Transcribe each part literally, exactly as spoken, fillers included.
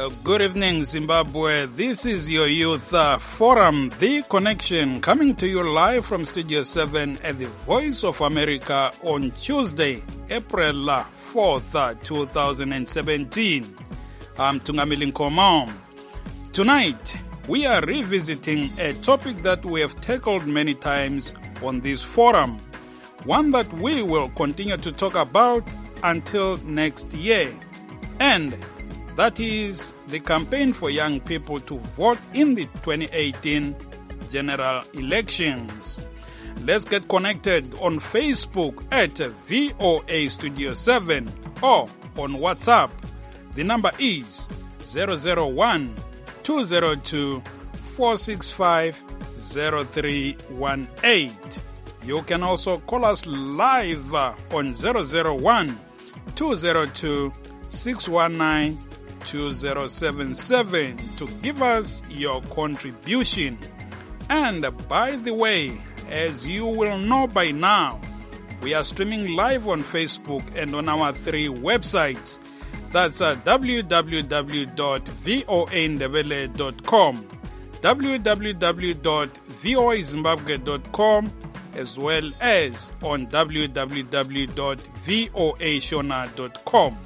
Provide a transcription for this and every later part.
Uh, good evening, Zimbabwe. This is your Youth uh, Forum, The Connection, coming to you live from Studio seven at the Voice of America on Tuesday, April fourth, two thousand seventeen. I'm Tungamili Nkomo. Tonight, we are revisiting a topic that we have tackled many times on this forum, one that we will continue to talk about until next year, and that is the campaign for young people to vote in the twenty eighteen general elections. Let's get connected on Facebook at V O A Studio seven or on WhatsApp. The number is zero zero one, two zero two, four six five, zero three one eight. You can also call us live on zero zero one, two zero two, six one nine, two zero seven seven to give us your contribution. And by the way, as you will know by now, we are streaming live on Facebook and on our three websites. That's uh, w w w dot voa ndebele dot com, w w w dot voa zimbabwe dot com, as well as on w w w dot voa shona dot com.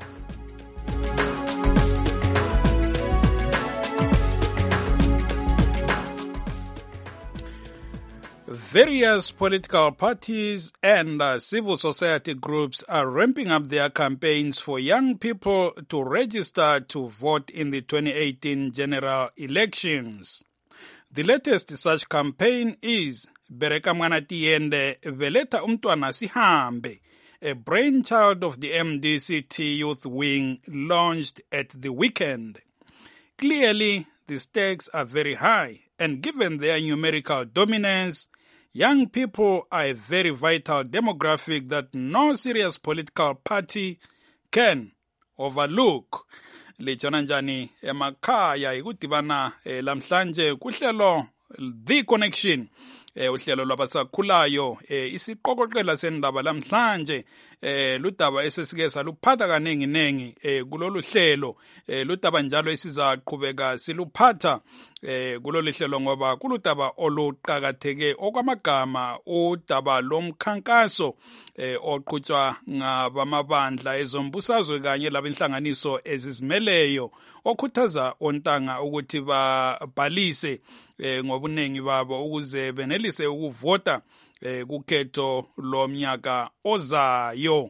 Various political parties and uh, civil society groups are ramping up their campaigns for young people to register to vote in the twenty eighteen general elections. The latest such campaign is Bereka Mwana Tiende Veleta Umtwana Sihambe, a brainchild of the M D C T Youth Wing, launched at the weekend. Clearly, the stakes are very high, and given their numerical dominance, young people are a very vital demographic that no serious political party can overlook. Lichona njani emakhaya ikudibana lamhlanje kuhlelo The Connection, uhlelo lwabasakhulayo, isiqokoqela sendaba lamhlanje, ludaba esesike saluphatha kaningi nengi kulolu hlelo, ludaba njalo esizaqhubeka siluphatha kulolu hlelo ngoba kuludaba oluqhakatheke okwamagama, udaba lomkhankaso oqhutshwa ngabamabandla ezombusazwe kanye labenhlanganiso ezizimeleyo okhuthaza ontanga ukuthi babhalise ngobunengi babo ukuze benelise ukuvota kukhetho lomnyaka ozayo.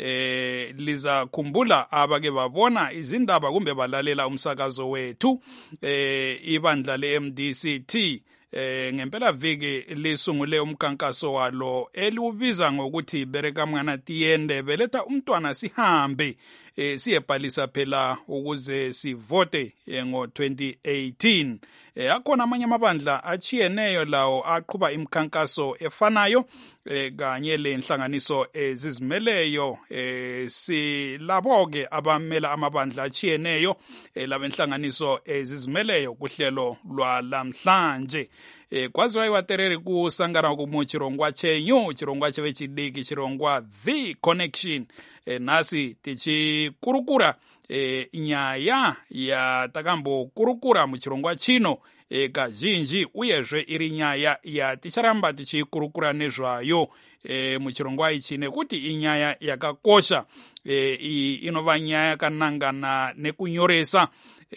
Eh liza khumbula abake babona izindaba kumbe balalela umsakazo wethu eh ibandla le-M D C T eh ngempela viki lisungule umkankaso walo eliubiza ngokuthi Bereka Mwana Tiende Veleta Umtwana Sihambe, eh siyebhalisa phela ukuze sivote ngo twenty eighteen. Eh akhona amanye amabandla achiyeneyo lawo aqhuba imkhankaso efanayo eh kanye lenhlanganiso ezizimeleyo, eh silaboke abamela amabandla achiyeneyo labenhlanganiso ezizimeleyo kuhlelo lwalamhlanje. Eh kwaziwa iwatereri ku sangana ku muchirongwa chenyu, chirongwa chevechidiki, chirongwa The Connection. Eh nasi tichi kurukura e, nyaya ya takambo kurukura muchirongwa chino e, kazhinji uyezve iri nyaya ya ticharamba tichikurukura nezvayo e, muchirongwa ichi nekuti inyaya yakakosha, e, inova nyaya yakanangana nekunyoresa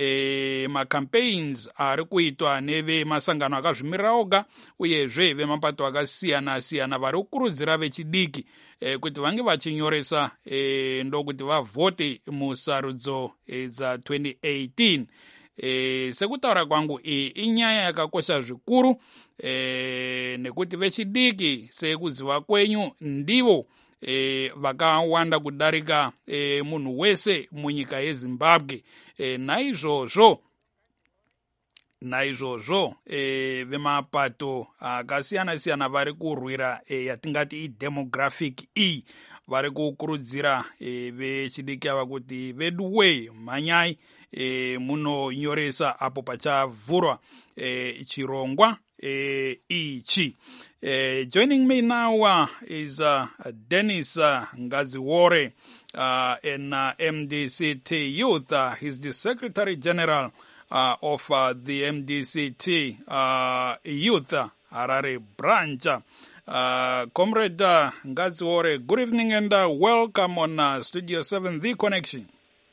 E, macampaigns ari kuitwa neve masangano akazvimirira oga uyezve vemapato akasiyana siyana vari kukurudzira vechidiki e, kuti vange vachinyoresa e, ndokuti vavote musarudzo e, dza twenty eighteen. E, sekutaura kwangu iyi inyaya yakakosha zvikuru e, nekuti vechidiki sekuziva kwenyu ndivo E, vakawanda kudarika e, munhu wese munyika yeZimbabwe. E, naizvozvo naizvozvo e, vemapato akasiyana siyana vari kurwira e, yatingati idemographic iyi vari kukurudzira e, vechidiki ava kuti veduwe mhanyai e, munonyoresa apo pachavhurwa e, chirongwa e, ichi. Uh, joining me now uh, is uh, Dennis uh, Ngaziwore uh, in uh, M D C T Youth. Uh, he's the Secretary General uh, of uh, the M D C T uh, Youth uh, Harare branch. Uh, Comrade uh, Ngaziwore, good evening and uh, welcome on uh, Studio seven, The Connection.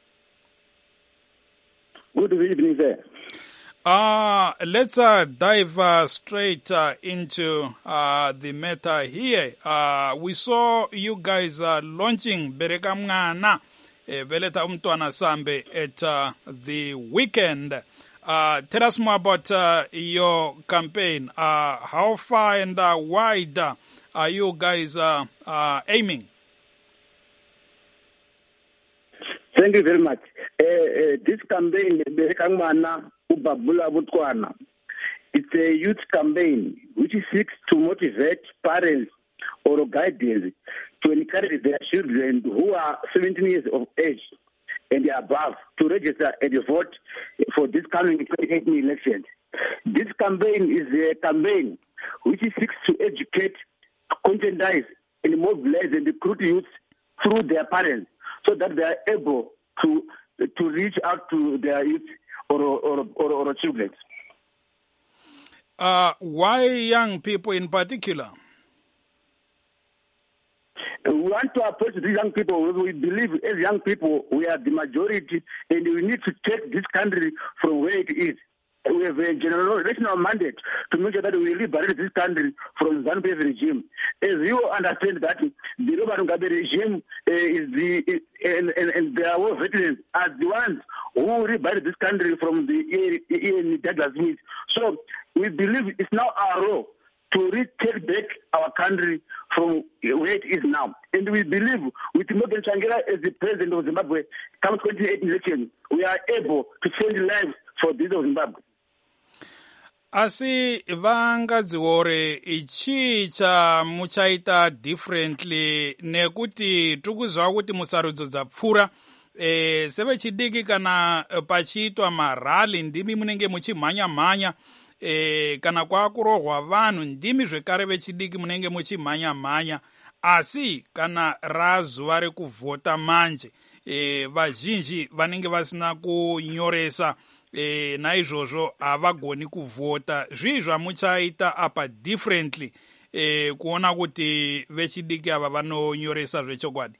Good evening, sir. Uh, let's uh, dive uh, straight uh, into uh, the matter here. Uh, we saw you guys uh, launching Bereka Mngana, Veleta Umtwana Sambe at uh, the weekend. Uh, tell us more about uh, your campaign. Uh, how far and uh, wide uh, are you guys uh, uh, aiming? Thank you very much. Uh, uh, this campaign, Bereka Mngana, Ubabula Butwana, it's a youth campaign which seeks to motivate parents or guardians to encourage their children who are seventeen years of age and above to register and vote for this coming twenty eighteen election. This campaign is a campaign which seeks to educate, conscientize, and mobilize and recruit youth through their parents so that they are able to to reach out to their youth or or or, or children. Uh, why young people in particular? We want to approach these young people. We believe as young people we are the majority, and we need to take this country from where it is. We have a generational mandate to make sure that we liberate this country from the ZANU-P F regime. As you understand that the Robert Mugabe regime uh, is the is, and, and, and their war veterans are the ones who liberate this country from the Ian Douglas Smith. So we believe it's now our role to retake back our country from where it is now. And we believe with Morgan Tsvangira as the president of Zimbabwe, come twenty eighteen election, we are able to change lives for this of Zimbabwe. Asi Vangaziwore ichi cha muchaita differently nekuti tukuzwa kuti musarudzo dzapfura e, sevechidiki kana pachiitwa marali ndimi munenge muchimhanya mhanya e, kana kwakurohwa vanhu ndimi zvekare vechidiki munenge muchimhanya mhanya asi kana razuva rekuvhota manje e, vazhinji vanenge vasina kunyoresa E, naizvozvo havagoni kuvhota. Zvii zvamuchaita apa differently e, kuona kuti vechidiki ava vanonyoresa zvechokwadi?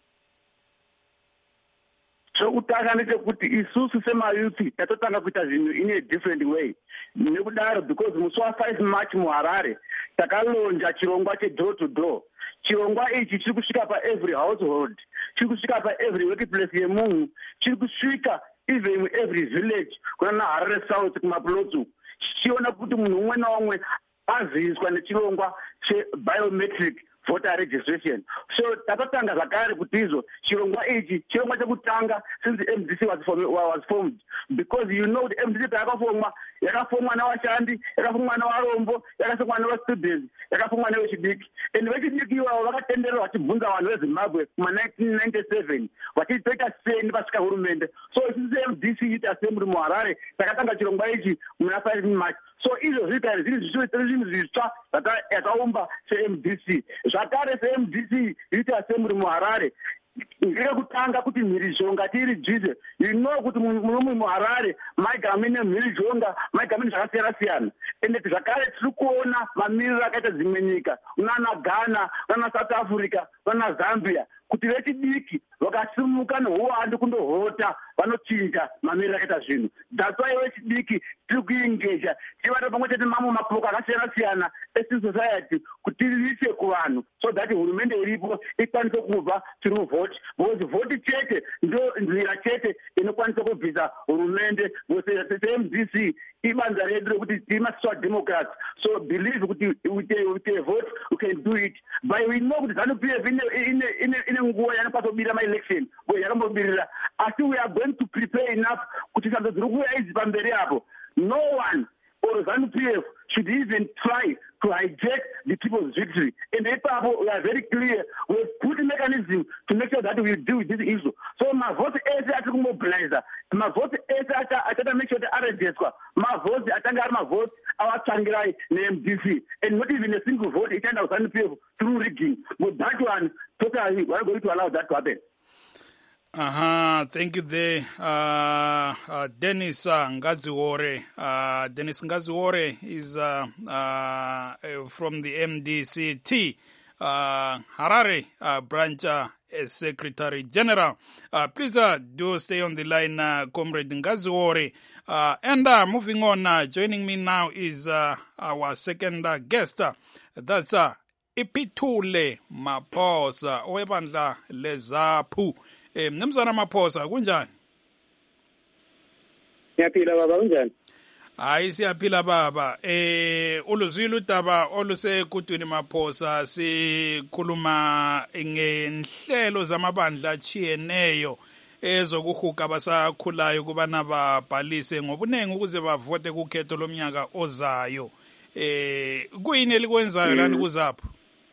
Chokutanga ndechekuti isusu semayuthi tatotanga kuita zvinhu in a different way. Nekudaro because musi wa5 March muHarare takalonja chirongwa chedoor to door. Chirongwa ichi chiri kusvika paevery household, chiri kusvika paevery workplace yemunhu, chiri kusvika even every village kuna Harare South kumapulotsu chichiona kuti munhu umwe naumwe aziviswa nechirongwa chebiometric voter registration. So takatanga zvakare kuti izvo chirongwa ichi chirongwa chekutanga since M D C was formed, was formed because you know the M D C yakafomwa yakafomwa navashandi, yakafomwa navarombo, yakafomwa navastudents, yakafomwa nevechidiki, and vechidiki ivavo vakatenderwa vachibvunza vanhu veZimbabwe kuma nineteen ninety-seven vachitoita sei vasvika hurumende. So since M D C Youth Assembly muHarare takatanga chirongwa ichi muna five March. So izvo zvitari zviri zvinhu zvitsva yakaumba se-M D C zvakare se-M D C Youth Assembly muHarare ngekutanga kuti mhirizhonga tiiridzvise. You know kuti munomu muHarare maigama mine mhirizhonga, maigama mine zvakasiyana siyana, ende zvakare tiri kuona mamiriro akaita dzimwe nyika unana Ghana, unana South Africa, unana Zambia kuti vechidiki vakasimuka nehuwandi kundohota vanochinja mamiriro akaita zvinhu. That's why vechidiki tiri kuingeja tivata pamwe chete mamwe mapoka akasiyana siyana ecivil society kuti riise kuvanhu so that hurumende iripo ikwanise kubva tiri kuvote because vote chete ndo nzira chete inokwanisa kubvisa hurumende because se-M D C ibanza redu rekuti timaswa democrats. So believe kuti with a, with a vote we can do it. But we know kuti ZANU-P F ine nguva yanokwanisa kubirira ma-election yakambobirira asi we are going to prepare enough kuti sando dziri kuuya idzi pamberi apo no one or ZANU-P F should even try to hijack the people's victory. And therefore, we are very clear. We have put a mechanism to make sure that we deal with this issue. So my vote is at mobilizer. My vote is at at make sure the R S D S. My vote at my vote our Changirai name D C. And not even a single vote it can have through rigging. With that one, totally we are going to allow that to happen. Uh-huh. Thank you there. Uh, uh, Dennis uh, Ngaziwore. Uh, Dennis Ngaziwore is uh, uh, from the M D C T, uh, Harare uh, branch uh, Secretary General. Uh, please uh, do stay on the line, uh, Comrade Ngaziwore. Uh, and uh, moving on, uh, joining me now is uh, our second uh, guest. Uh, that's uh, Ipitule Maphosa, owebandla leZAPU. Eh Mnumzana Maphosa kunjani? Siyaphila baba kunjani? Hayi siyaphila baba. Eh uluzwile udaba olusekudwini Maphosa sikhuluma ngenhlelo zamabandla achiyeneyo ezokuhuka abasakhulayo kubana babhalise ngobunengi ukuze bavote kukhetho lomnyaka ozayo. Eh kuyini elikwenzayo lana kuZAPU?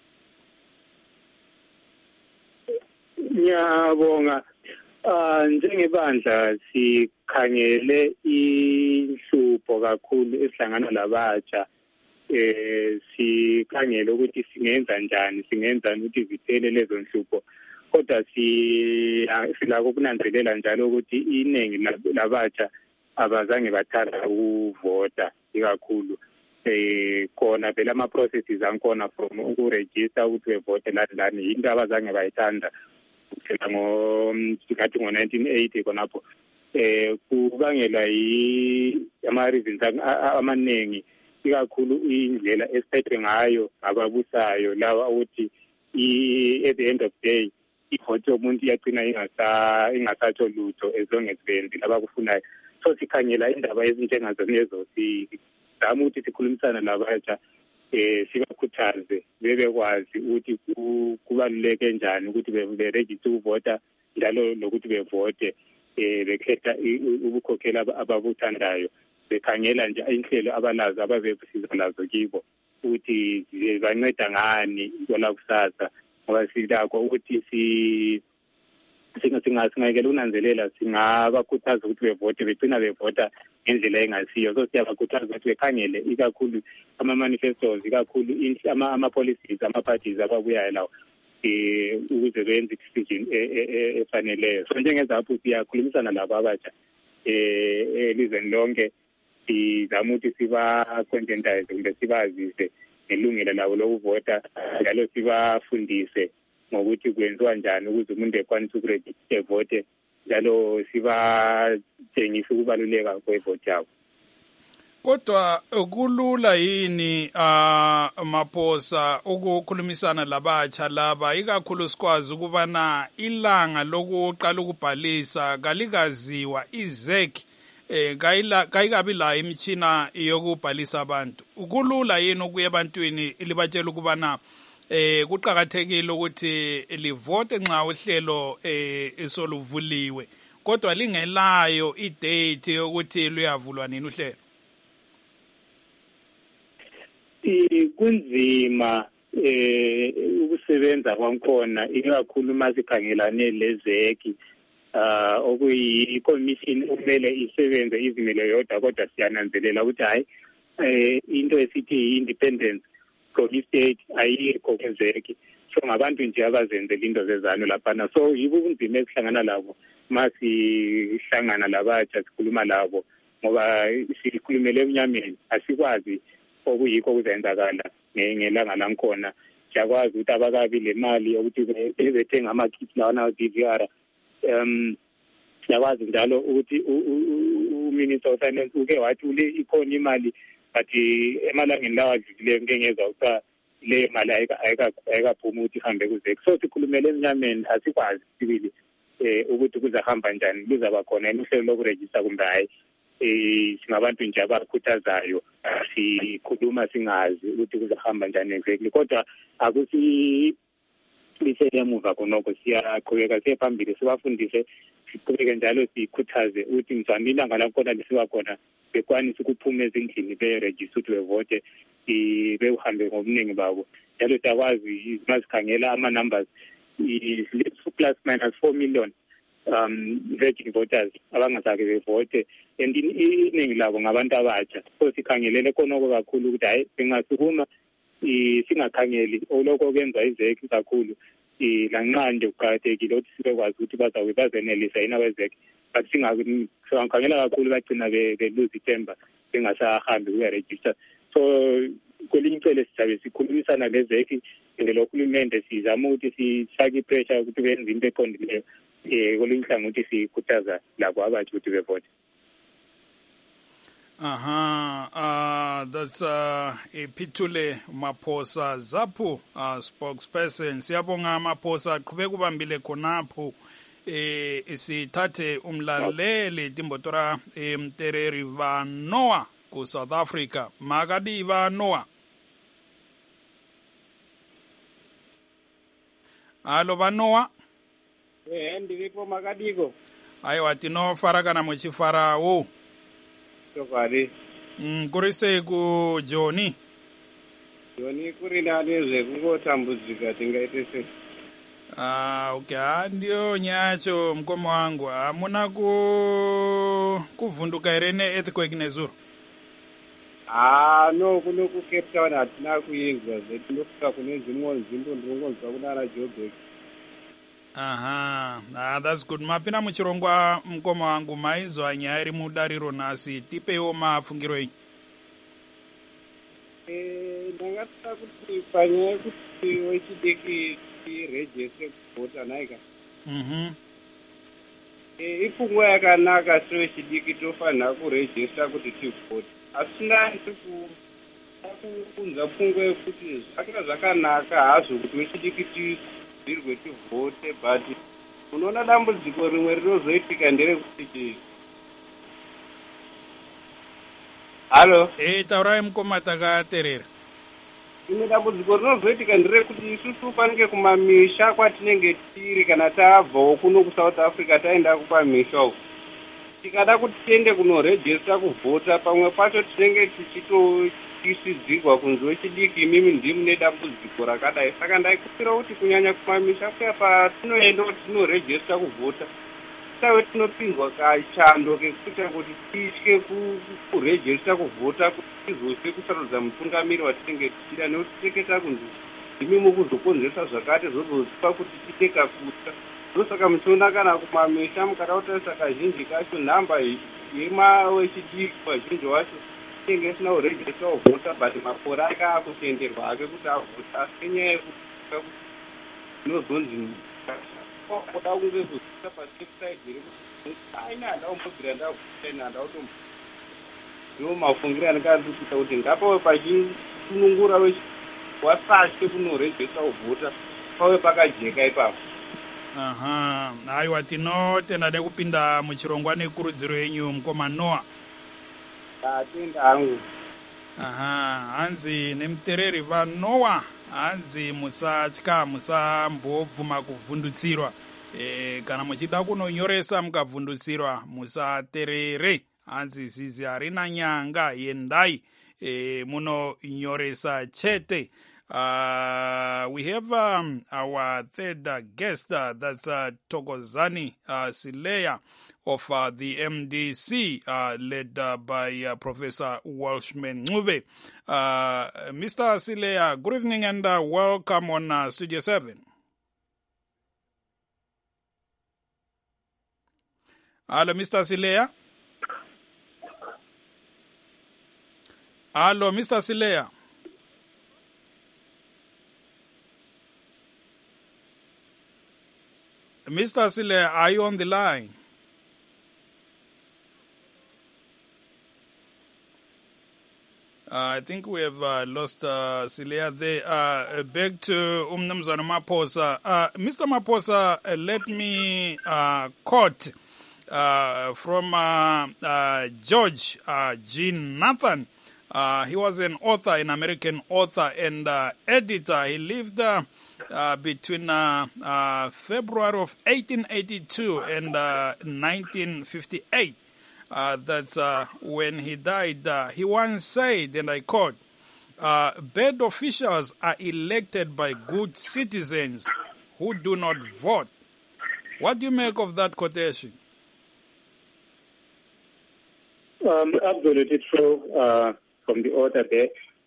Ngiyabonga. Ah njengebandla sikhangele inhlupho kakhulu esihlangana labatsha eh sikhangele ukuthi singenza njani singenza ukuthi vithele lezo nhlupho kodwa si silako ukunanzelela njalo ukuthi iningi labatsha abazange bathanda ukuvota ikakhulu eh khona phela ama processes ankona from ukuregister ukuthi bevote lani into abazange bayithanda phela ngo sikathi ngo nineteen eighty konapho eh kubangela yi ama reasons amaningi ikakhulu indlela esiphethwe ngayo ababusayo lawa ukuthi at the end of the day ivote yomuntu iyagcina ingasa ingasatsho lutho ezongezendi labakufunayo so sikhangela indaba ezinjengazo lezo sizama ukuthi sikhulumisana labatsha eh sibakhuthaze bebekwazi ukuthi kubaluleke njani ukuthi beregister ukuvota njalo lokuthi bevote eh bekhetha ukukhokhela ababuthandayo bekhangela nje inhlelo abalazo ababesiza lazo kibo ukuthi banceda ngani kwala kusasa ngoba silakho ukuthi si singasingayekela unanzelela singabakhuthaza ukuthi bevote begcina bevota ngendlela engasiyo so siyabakhuthaza ukuthi bekhangele ikakhulu ama manifestos ikakhulu ama ama policies ama parties ababuyayo lawo eh ukuze benze decision efaneleyo so njengeZAPU siyakhulumisana labo abatsha eh elizweni lonke sizama ukuthi siba conscientize kumbe sibazise ngelungelo labo lokuvota njalo sibafundise ngokuthi kwenziwa njani ukuze umuntu ekwanise ukuregister vote njalo sibatshengisa ukubaluleka kwevote yabo. Kodwa kulula yini ah Maphosa ukukhulumisana labatsha laba ikakhulu sikwazi ukubana ilanga lokuqala ukubhalisa kalikaziwa iZEC eh kayila kayikabi la imchina yokubhalisa abantu kulula yini ukuya ebantwini libatshela ukubana eh kuqhakathekile ukuthi livote nxa uhlelo eh esoluvuliwe kodwa lingelayo idate yokuthi luyavulwa nini uhlelo? Kunzima eh ukusebenza kwankona ikakhulu masikhangelane leZEC ah okuyi commission umele isebenze izimele yodwa kodwa siyananzelela ukuthi hayi eh into esithi independence from state ayikho kweZEC so ngabantu nje abazenzela into zezano lapha so yibo ubunzima esihlangana labo masihlangana labatsha sikhuluma labo ngoba sikhulumele emnyameni asikwazi okuyikho kuzenzakala ngelanga lankhona siyakwazi ukuthi abakabi le mali ukuthi bethenga ama-kit lawa na D V R um siyakwazi njalo ukuthi uminister of finance uke wathi ule ikhona imali but emalangeni lawa adlulileyo ngengeza ukuthi le mali ayikaphumi ukuthi ihambe kuZEC so sikhulumele emnyameni asikwazi sibili eh ukuthi kuzahamba njani kuzaba khona uhlelo lokuregister kumbe hayi eh singabantu nje abakhuthazayo sikhuluma singazi ukuthi kuzahamba njani exactly kodwa akusi sibuyisele emuva khonokho siyaqhubeka siye phambili sibafundise siqhubeke njalo sikhuthaze ukuthi mzwana ilanga lakhona lisiba khona bekwanisa ukuphuma ezindlini berejista ukuthi bevote bewuhambe ngobuningi babo njalo siyakwazi mazikhangela ama-numbers plus minus four million um virgin voters abangazake bevote and iningi labo ngabantu abatsha so sikhangelele khonoko kakhulu ukuthi hayi singasukuma singakhangeli olokho okwenza izeki kakhulu lanxa nje kuqakathekile ukuthi sibekwazi ukuthi bazawube bazenelisa yini abezeki but singakhangela kakhulu bagcina be-lose ithemba bengasahambi kuya-register so kwelinye icele sizabe sikhulumisana lezeki ngelohulumende sizama ukuthi sifake ipressure ukuthi benze into eqondileyo um kwelinye ihlangothi sikhuthaza labo abathi ukuthi bevote. Aha, uh, that's uh, Ipitule Maphosa Zaphu, uh, spokesperson. Siyabonga Maphosa, qhubeka ubambile khonapho. Eh sithathe umlaleli Timbotora Mtereri va Noah ku South Africa. Magadi va Noah. Alo va Noah. Eh ndiripo Magadiko. Aiwa tino faragana muchifara wo. Tokari. Mm, kurise ku Joni. Joni kuri nane kungotambudzika tingaite sei. Ah, okay, ndio nyacho mkomo wangu. Hamuna ku kuvunduka ere ne earthquake nezuro. Ah, no kuno ku Cape Town hatina kuinzwa zetu ndokuta kune dzimwe nzvimbo ndinongonzwa kunana Joburg. Aha, ah, that's good. Mapina muchirongwa mkomo wangu maizwa nyaya iri mudariro nasi tipewo mafungiro enyu. Eh, ndangata kuti panyaya kuti wechidiki register kuvhota naika. Mhm. Eh, ipfungwa yakanaka so wechidiki tofanira kuregister kuti tivhote. Asina ndiku kunza pfungwa yekuti zvakanga zvakanaka hazvo kuti wechidiki tivhirwe tivhote but unoona dambudziko rimwe rinozoitika nderekuti halo eh taurai mukoma takaterera ine dambudziko rinozoitika nderekuti isusu panenge kumamisha kwatinenge tiri kana tabvawo kuno kuSouth Africa taenda kupamisha uko tikada kuti tiende kunorejista kuvhota pamwe pacho tinenge tichitotisidzirwa kunzi wechidiki imimi ndimu nedambudziko rakadai saka ndaikumbira kuti kunyanya kumamisha kuya patinoenda kuti tinorejista kuvhota tawe tinopinzwa kachando kekuita kuti titye kurejista kuvhota kuti tizose kusarudza mutungamiri watinenge tichida nekuti teketa kunzi imimi kuzokonzesa zvakati zozozipa kuti titeka kuta ndosaka muchiona kana kumamisha mukatautisa kazhinji kacho nhamba yemawechidiki vazhinji vacho inenge isina kurejista kuvhota but makore ake akutenderwa ake kuti avhota asi kenyaya yekuti inozonzi oda kunge kuzita pasepside iri kuti aina handa kumbobvira ndavhota ine handa kutombo ndiwo mafungiro andingazi kuita kuti ngapawe pachisunungura wasashe kunorejista kuvhota pave pakajeka ipapo. Aha, aiwa tinotenda nekupinda muchirongwa nekurudziro yenyu mukoma Noah. Atenda hangu. Aha, hanzi nemutereri va Noah, hanzi musatya musambobvuma kuvhundutsirwa. E, kana muchida kunonyoresa mukavhundutsirwa musaterere. Hanzi zizi harina nyanga yendai e, munonyoresa chete. Uh, we have um, our third uh, guest, uh, that's uh, Thokozani uh, Sileya of uh, the M D C, uh, led uh, by uh, Professor Welshman Ncube. Uh, Mister Sileya, good evening and uh, welcome on uh, Studio seven. Hello, Mister Sileya. Hello, Mister Sileya. Mister Sileya, are you on the line? Uh, I think we have uh, lost uh, Sileya there. Uh, back to Umnumzana Maphosa. Uh, Mister Maphosa, uh, let me uh, quote uh, from uh, uh, George uh, Jean Nathan. Uh, he was an author, an American author and uh, editor. He lived uh, uh, between uh, uh, February of eighteen eighty-two and uh, nineteen fifty-eight. Uh, that's uh, when he died. Uh, he once said, and I quote, uh, bad officials are elected by good citizens who do not vote. What do you make of that quotation? Um, absolutely true. Uh, from the author there,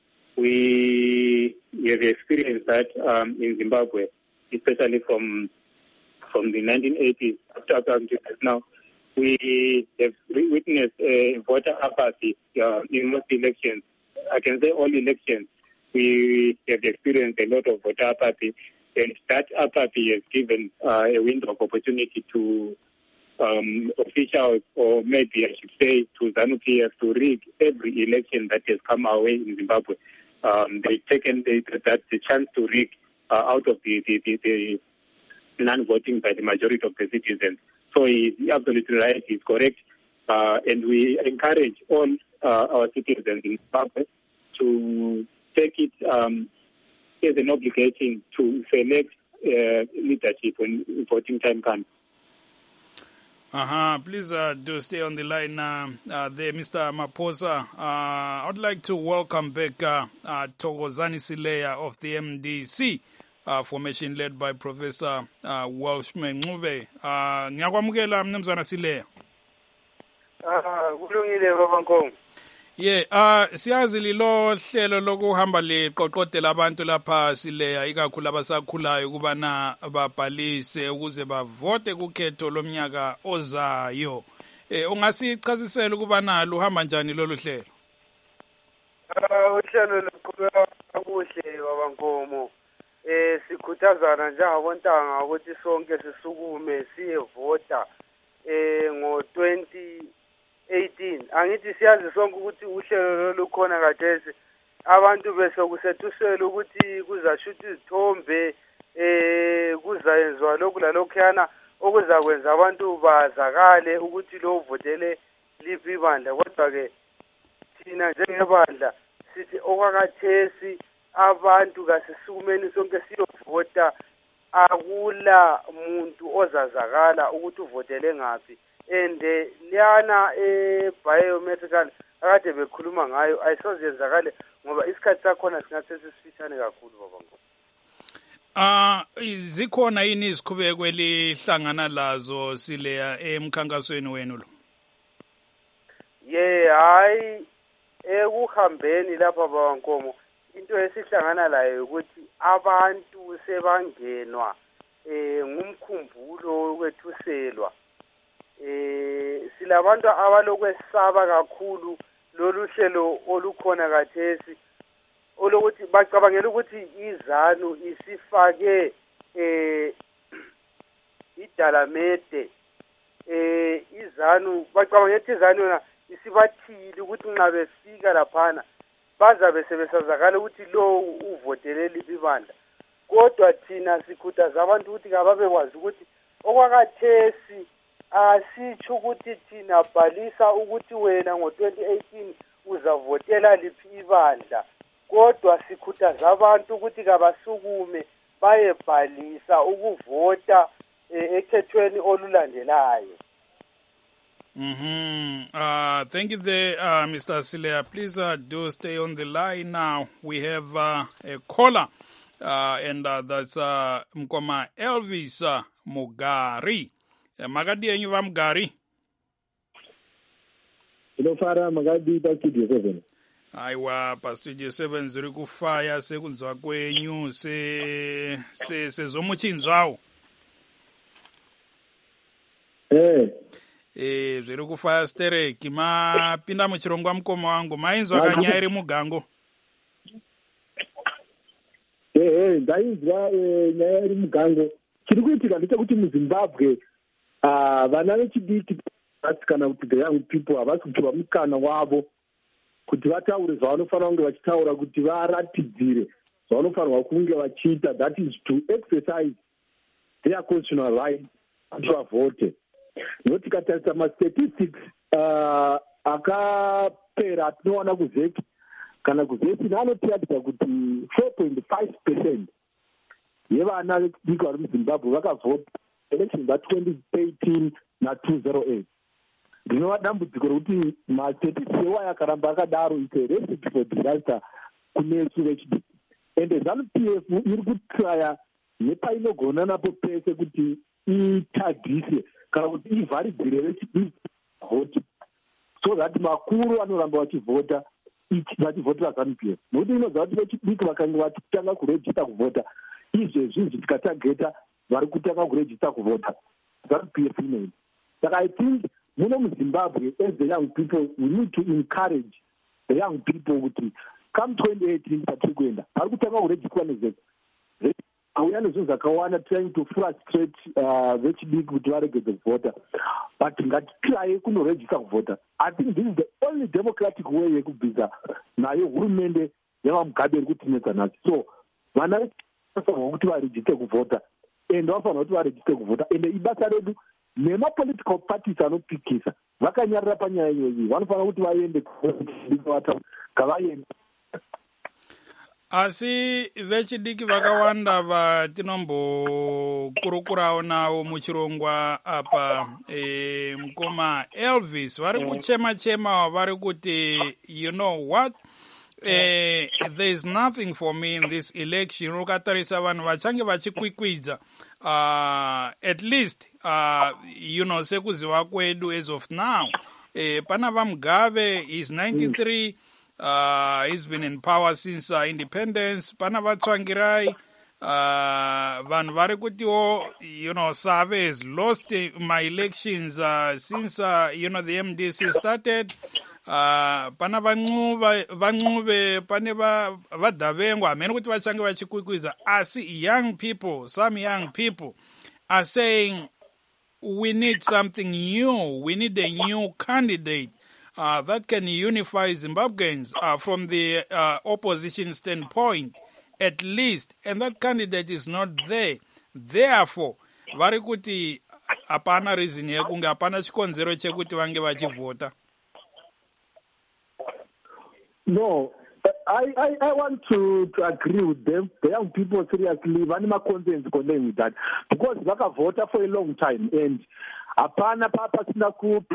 we, we have experienced that um, in Zimbabwe, especially from from the nineteen eighties up to up until now. We have witnessed a voter apathy uh, in most elections. I can say all elections. We have experienced a lot of voter apathy, and that apathy has given uh, a window of opportunity to um, officials, or maybe I should say to ZANU-P F, to rig every election that has come our way in Zimbabwe. Um, they've taken the, that the chance to rig uh, out of the, the, the, the non-voting by the majority of the citizens. So he's absolutely right, he's correct. Uh, and we encourage all uh, our citizens in Zimbabwe to take it um, as an obligation to select uh, leadership when voting time comes. Uh-huh. Please uh, do stay on the line uh, uh, there, Mister Maposa. Uh, I'd like to welcome back uh, uh, Thokozani Sileya of the M D C uh, formation led by Professor uh, Welshman Ncube. Uh, Ngiyakwamukela Mnumzana Sileya. Ah, kulungile baba Nkongo. Yeah, uh siyazi lilo hlelo lokuhamba liqoqodela abantu lapha Sileya ikakhulu abasakhulayo kubana babhalise ukuze bavote kukhetho lomnyaka ozayo. Eh ungasichazisela kubana luhamba njani lolu hlelo? Ah, uhlelo luqhubeka kakuhle baba Nkomo. Eh sikhuthazana njengabontanga ukuthi sonke sisukume siyevota eh ngo twenty eighteen. Angithi siyazi sonke ukuthi uhlelo lukhona kadesi abantu bese kusethuselwa ukuthi kuzashutha izithombe eh kuzayenzwa lokhu lalokhuyana okuzakwenza abantu bazakale ukuthi lo votele liphi ibandla. Kodwa ke thina njengebandla sithi okwakathesi abantu kasisukumeni sonke siyovota, akula muntu ozazakala ukuthi uvotele ngaphi. And liyana e biometrical akade bekhuluma ngayo ayisozenzakale ngoba isikhathi sakhona singathi sisifitshane kakhulu baba Nkongo. Ah zikhona yini izikhubeko elihlangana lazo Sileya emkhankasweni wenu lo? Yeah, hayi ekuhambeni lapha baba Nkomo into esihlangana layo ukuthi abantu sebangenwa eh ngumkhumbulo wokwethuselwa. Eh silabantu abalokwesaba kakhulu lolu hlelo olukhona kathesi olokuthi bacabangela ukuthi iZANU isifake eh idalamede eh iZANU bacabangela ukuthi iZANU yona isibathile ukuthi nxa befika laphana bazabe sebesazakala ukuthi lo uvotele liphi ibandla. Kodwa thina sikhuthaza abantu ukuthi kababekwazi ukuthi okwakathesi asitsho ukuthi thina bhalisa ukuthi wena ngo twenty eighteen uzavotela liphi ibandla, kodwa sikhuthaza abantu ukuthi kabasukume bayebhalisa ukuvota ekhethweni olulandelayo. Mm-hmm. Uh, thank you there, uh, Mister Sileya. Please uh, do stay on the line now. We have uh, a caller, uh, and uh, that's uh, Mkoma Elvis uh, Mugari. Magadi enyu va Mugari. Ilo fara magadi pa studio seven. Aiwa pa studio seven ziri kufaya sekunzwa kwenyu se se sezomuchinzwawo. Eh. Eh zviri kufaya stereki ma pinda muchirongwa mukoma wangu mainzwa kanyairi mugango. Eh eh ndainzwa nyaya mugango. Chiri kuitika ndechekuti muZimbabwe ah vana vechidiki vasikana kuti the young people havasi kupiwa mukana wavo kuti vataure zvavanofanira kunge vachitaura kuti varatidzire zvavanofanirwa kunge vachiita, that is to exercise their constitutional right kuti vavote. Noti tikatarisa mastatistics uh, akapera atinowana kuvheki kana kuvheki anotiratidza kuti four point five percent yevana vechidiki vari muzimbabwe vakavhota election dza-twenty eighteen na-two thousand eight. Rinova dambudziko rekuti mastatistics ewaya akaramba akadaro is a recipe for disaster kunesu vechidiki. Ende ZANU P F iri kutraya nepainogona napo pese kuti itadhise kana kuti ivharidzire vechidiki vhoti so that makuru anoramba vachivhota vachivhotera ZANU P F. Nokuti inoziva kuti vechidiki vakanga vachitanga kurejista kuvhota izvezvizvi tikatageta vari kutanga kurejista kuvhota ZANU P F inoyi. Saka I think muno muZimbabwe as the young people we need to encourage the young people kuti come twenty eighteen patiri kuenda vari kutanga kurejistwa nezvezvo auya nezvinhu zvakawanda trying to frustrate uh, vechidiki kuti varegedze kuvhota but ngatitraye kunorejista kuvhota. I think this is the only democratic way yekubvisa nayo hurumende yavamugabe iri kutinetsa nhasi. So vana vafanirwa kuti varejiste kuvhota ende vafanirwa kuti varejiste kuvhota ende ibasa redu nemapolitical parties anopikisa vakanyarira panyaya iyoyi vanofanira kuti vaende kavaenda. Asi vechidiki vakawanda vatinombokurukurawo navo muchirongwa apa e, mukoma Elvis vari kuchema chema vari kuti you know what uh, there is nothing for me in this election. Ukatarisa vanhu vachange vachikwikwidza uh, at least uh, you know sekuziva kwedu as of now uh, pana vaMugabe is ninety-three. Uh, he's been in power since uh, independence. Pana vaTsvangirai, uh, vanhu vari kutiwo, you know, Save has lost my elections uh, since, uh, you know, the M D C started. Uh, pana vaNcube, pane vaDavengwa, hamene kuti vachange vachikwikwidza. Asi young people, some young people are saying, we need something new. We need a new candidate. Uh, that can unify Zimbabweans uh, from the uh, opposition standpoint, at least, and that candidate is not there. Therefore, vari kuti hapana reason yekunge hapana chikonzero chekuti vange vachivhota. No, I, I, I want to, to agree with them. The young people seriously, vane ma-concerns condemning with that because vakavhota for a long time and hapana pasina ku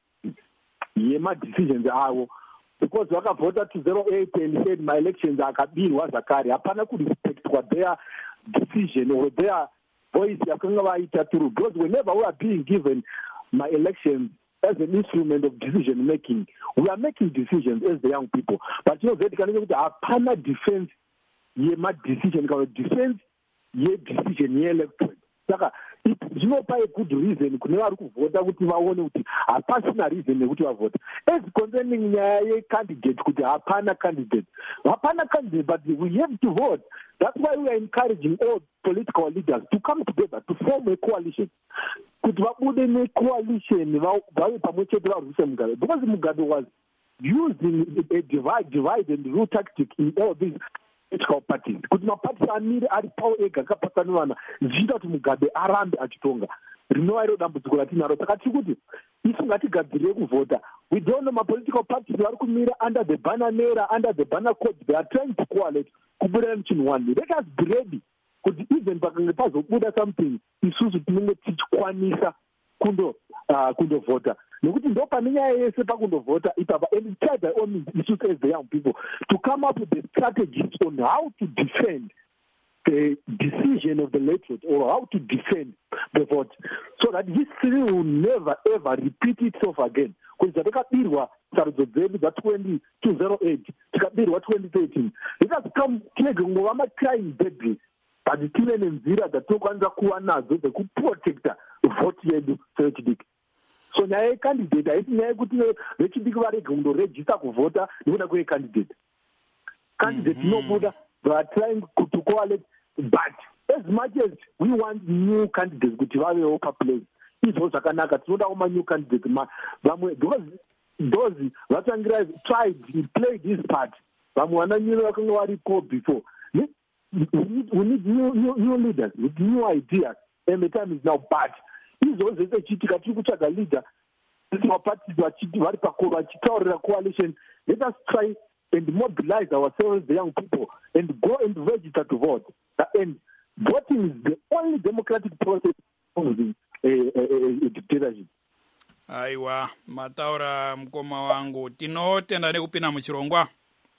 yema-decisions avo because vakavhota two thousand eight and said my elections akabirwa zvakare hapana kurespectwa their decision or their voice yakanga vaita through because whenever we are being given my elections as an instrument of decision making we are making decisions as the young people but you know that kanenge kuti hapana defense yema-decision kana defense ye-decision ye-electorate saka zvinopa a good reason kune vari kuvhota kuti vaone kuti hapasina reason yekuti vavhota as concerning nyaya yecandidate kuti hapana candidate hapana candidate but we have to vote. That's why we are encouraging all political leaders to come together to form a coalition kuti vabude ne-coalition vave pamwe chete varwise Mugabe because Mugabe was using a divide divide and rule tactic in all these political parties kuti maparty amire ari pawo ega akapasanirana zvichiita kuti Mugabe arambe achitonga rinova iro dambudziko ratinaro saka tiri kuti isu ngatigadzirire kuvhota. We don't know mapolitical parties vari kumira under the banner nera under the banner code they are trying to coalesce kubuda muchinhu one. Let us be ready kuti even pakange pazobuda something isusu tinenge tichikwanisa kundo uh, kundovhota nekuti ndo pane nyaya yese pakundovhota ipapa and it tries by all means isusu as the young people to come up with the strategies on how to defend the decision of the electorate or how to defend the vote so that history will never ever repeat itself again kuti zvatakabirwa sarudzo dzedu dza-two thousand eight tikabirwa twenty thirteen let us come tirege kungova ma-crying babies but tive nenzira dzatinokwanisa kuva nadzo dzekuprotecta vote yedu sevechidiki. So nyaya yecandidate haisi nyaya yekuti vechidiki varege kundorejista kuvhota nekuda kwecandidate candidate inobuda they are trying to coalesce but as much as we want new candidates kuti vavewo paplace izvo zvakanaka tinodawo ma-new candidates vamwe because those vatangira tried he played his part vamwe vananyiro vakanga varipo before. We need, we need new, new, new leaders with new ideas and the time is now bad. Izvo zvese chiitika tiri kutsvaga leader maparties vachiti vari pakoro vachitaurira coalition. Let us try and mobilize ourselves the young people and go and register to vote and voting is the only democratic process of the uh, uh, uh, dictatorship. Aiwa, mataura mkoma wangu tinotenda nekupina muchirongwa.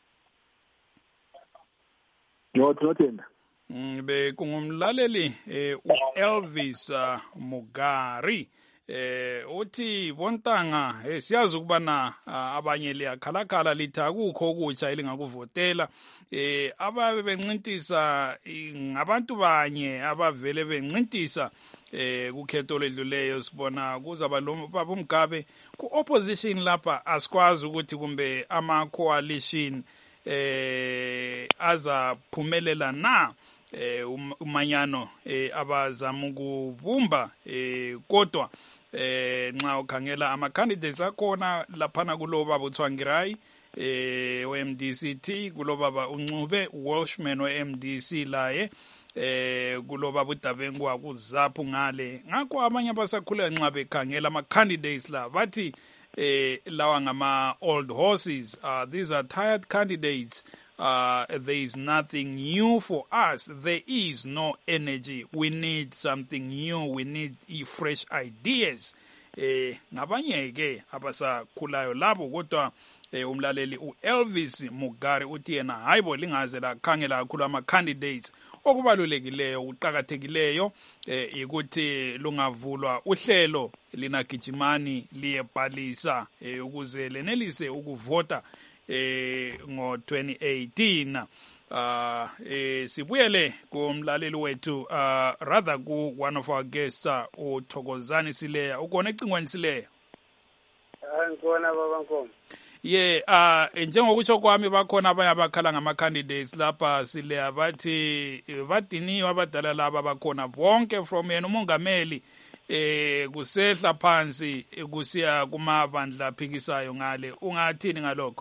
No, tinotenda. Mm, be kungumlaleli eh, Elvis uh, Mugari eh uthi bontanga eh, siyazi ukubana uh, abanye liyakhalakhala lithi akukho okutsha elingakuvotela eh ababe bencintisa ngabantu banye abavele bencintisa eh kukhetho ledluleyo sibona kuzaba lo baba uMgabe ku opposition lapha asikwazi ukuthi kumbe ama coalition eh azaphumelela na eh umanyano eh abazama ukubumba eh kodwa eh nxa ukhangela ama candidates akhona laphana kulo baba uThwangirai eh we M D C T kulo baba uNcube Walshman we M D C laye eh kulo baba uDabengwa kuzaphu ngale ngakho abanye abasakhula nxa bekhangela ama candidates la bathi eh lawa ngama old horses uh, these are tired candidates. Uh, there is nothing new for us. There is no energy. We need something new. We need fresh ideas. Eh, ngabanye ke abasakhulayo labo kodwa eh, umlaleli uElvis Mugari uthi yena hayibo lingaze la khangela kakhulu ama candidates okubalulekileyo uqhakathekileyo eh, ukuthi lungavulwa uhlelo linagijimani liyebhalisa eh, ukuze lenelise ukuvota eh ngo twenty eighteen uh eh sibuyele kumlaleli wethu uh rather ku one of our guests uh, uThokozani Sileya ukona ecingweni Sileya ngikona baba Nkomo ye uh njengokusho kwami bakhona abanye abakhala ngama candidates lapha Sileya bathi badiniwe abadala laba bakhona bonke from yena umongameli eh kusehla phansi kusiya kumabandla aphikisayo ngale ungathini ngalokho?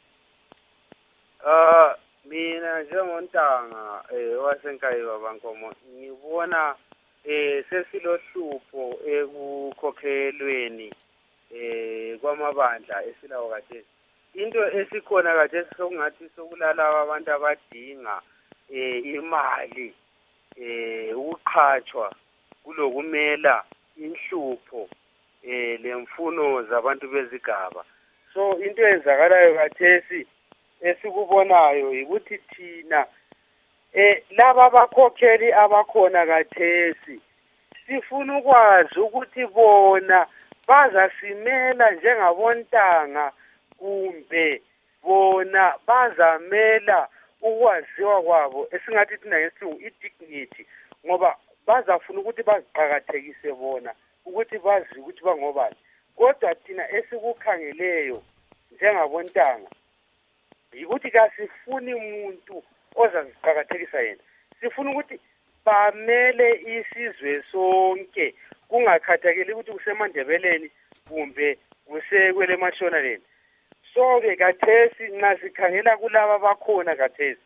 Uh mina njengontanga eh wasenkayi baba Nkomo ngibona eh sesilohlupho ekukhokhelweni eh kwamabandla esilawo kade into esikhona kade sokungathi sokulala abantu abadinga eh imali eh ukuqhatshwa kulokumela inhlupho eh lemfuno zabantu bezigaba. So into ezakalayo kathesi esikubonayo ukuthi thina eh laba bakhokheli abakhona kathesi sifuna ukwazi ukuthi bona bazasimela njengabontanga kumbe bona bazamela ukwaziwa kwabo esingathi thina ngesilungu i-dignity ngoba bazafuna ukuthi baziqhakathekise bona ukuthi bazi ukuthi bangobani kodwa thina esikukhangeleyo njengabontanga yikuthi kasifuni umuntu ozaziqhakathekisa yena sifuna ukuthi bamele isizwe sonke kungakhathekeli ukuthi kusemandebeleni kumbe kusekwele mashonaleni so ke kathesi nxa sikhangela kulaba bakhona kathesi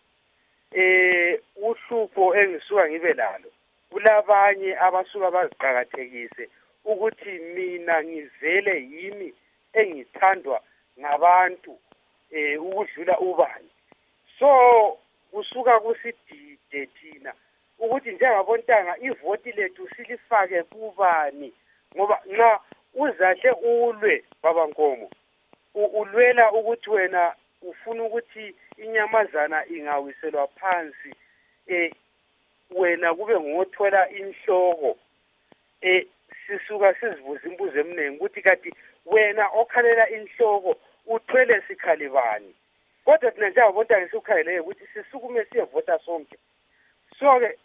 eh uhlupho engisuka ngibe lalo kulabanye abasuka baziqhakathekise ukuthi mina ngivele yimi engithandwa ngabantu eh ukudlula ubani so kusuka kusidide thina ukuthi njengabontanga ivoti lethu silifake kubani ngoba nxa uzahle ulwe baba Nkomo ulwela ukuthi wena ufuna ukuthi inyamazana ingawiselwa phansi eh wena kube ngothola inhloko eh sisuka sizibuza imbuzo eminingi ukuthi kati wena okhalela inhloko uthwele sikhali bani kodwa thina njengabontanga sikukhalele ukuthi sisukume siyevota sonke so ke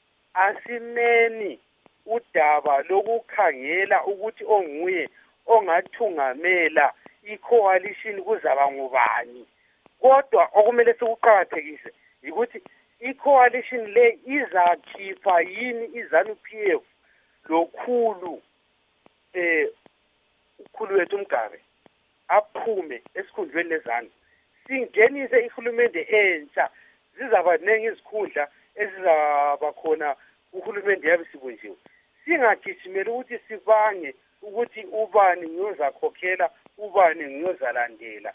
asimeni udaba lokukhangela ukuthi onguye ongathungamela i-coalition kuzaba ngubani kodwa okumele sikuqhakathekise ukuthi i-coalition le izakhipha yini iZANU P F lokhulu eh ukhulu wethu uMgabe aphume esikhundleni lezanu singenise ihulumende entsha zizaba ningi izikhundla ezizaba khona uhulumende yabe sibunjiwe singagijimela ukuthi sibange ukuthi ubani ngiyozakhokhela ubani ngiyozalandela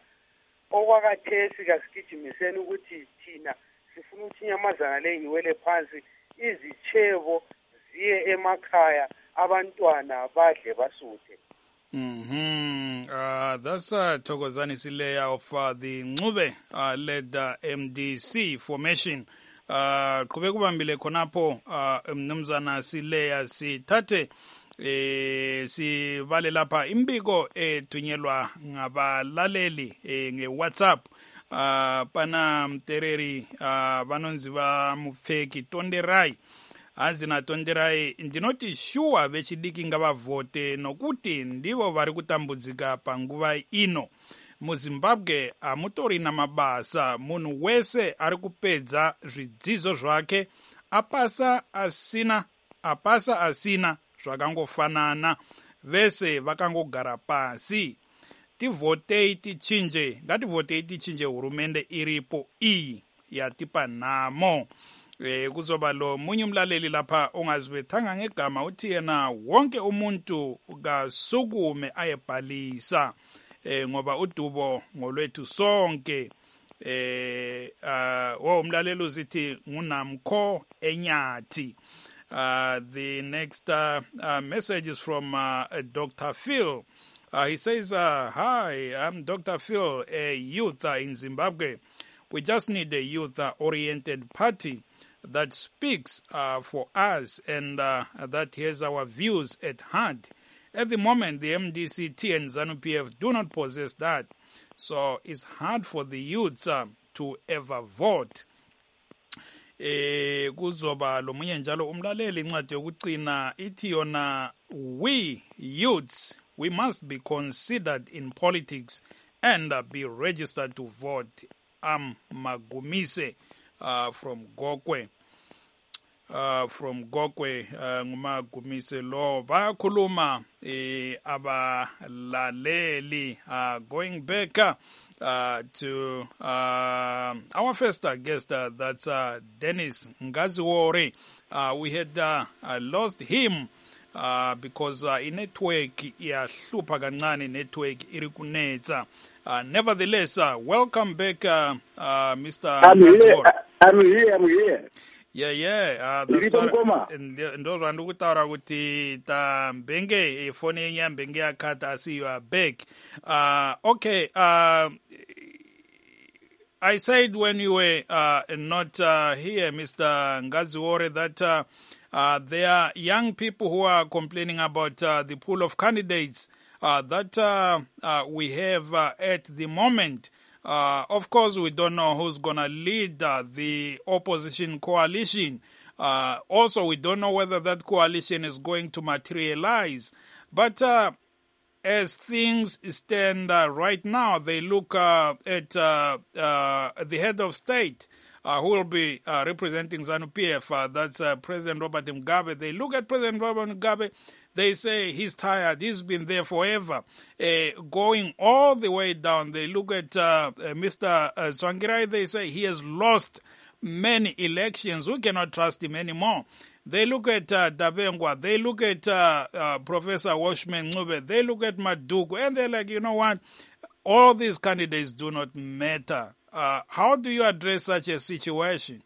okwakathesi kasigijimiseni ukuthi thina sifuna ukuthi inyamazana le iwele phansi izichebo ziye emakhaya abantwana badle basuthe. Mm-hmm. Uh, that's uh, Thokozani Sileya of uh, the Ncube uh, led uh, M D C formation. Uh, kube kubambile khonapho uh, mnumzana Sileya sithathe eh sivale lapha imbiko ethunyelwa ngabalaleli eh, nge-WhatsApp. Uh, pana mtereri uh, banonzi ba mufeki Tonderai azina Tonderai ndinoti sure vechidiki ngavavote nokuti ndivo vari kutambudzika panguva ino. MuZimbabwe hamutorina mabasa, munhu wese ari kupedza zvidzidzo zvake apasa asina apasa asina zvakangofanana, vese vakangogara pasi. Tivhotei tichinje, ngativhotei tichinje hurumende iripo iyi yatipa nhamo. E, kuzoba lo munye umlaleli lapha ongazibethanga ngegama uthi yena wonke umuntu kasukume ayebhalisa e, ngoba udubo ngolwethu sonke. E, uh, wo umlaleli uzithi ngunamkho enyathi. Uh, the next uh, uh, message is from uh, Doctor Phil. Uh, he says, uh, hi, I'm Doctor Phil, a youth uh, in Zimbabwe. We just need a youth-oriented uh, party that speaks uh, for us and uh, that has our views at heart. At the moment, the M D C T and ZANU-P F do not possess that. So it's hard for the youths uh, to ever vote. Eh kuzoba lo munye njalo umlaleli incwadi yokucina ithi yona we youths we must be considered in politics and uh, be registered to vote. Am Magumise uh, from Gokwe. Uh, from Gokwe uh, Ngumagumise lo bayakhuluma eh, abalaleli uh, going back uh, uh, to uh, our first uh, guest uh, that's uh, Dennis Ngaziwore. Uh, we had uh, uh, lost him Uh, because uh, i-network iyahlupha kancane, network iri kunetsa. Uh, nevertheless, uh, welcome back, uh, uh, Mister I'm here, I'm here, I'm here. Yeah, yeah. Uh, that's what, ndozwa ndikutaura kuti ta Mbenge phone yenyu Mbenge yakata. I see you are back. Uh, okay. Uh, I said when you were uh, not uh, here, Mister Ngaziwore, that uh, Uh, there are young people who are complaining about uh, the pool of candidates uh, that uh, uh, we have uh, at the moment. Uh, of course, we don't know who's going to lead uh, the opposition coalition. Uh, also, we don't know whether that coalition is going to materialize. But uh, as things stand uh, right now, they look uh, at uh, uh, the head of state, Uh, who will be uh, representing ZANU-P F, uh, that's uh, President Robert Mugabe. They look at President Robert Mugabe, they say he's tired, he's been there forever. Uh, going all the way down, they look at uh, uh, Mister Uh, Tsvangirai, they say he has lost many elections, we cannot trust him anymore. They look at uh, Dabengwa, they look at uh, uh, Professor Washman Ncube, they look at Madugu, and they're like, you know what, all these candidates do not matter. Uh, how do you address such a situation?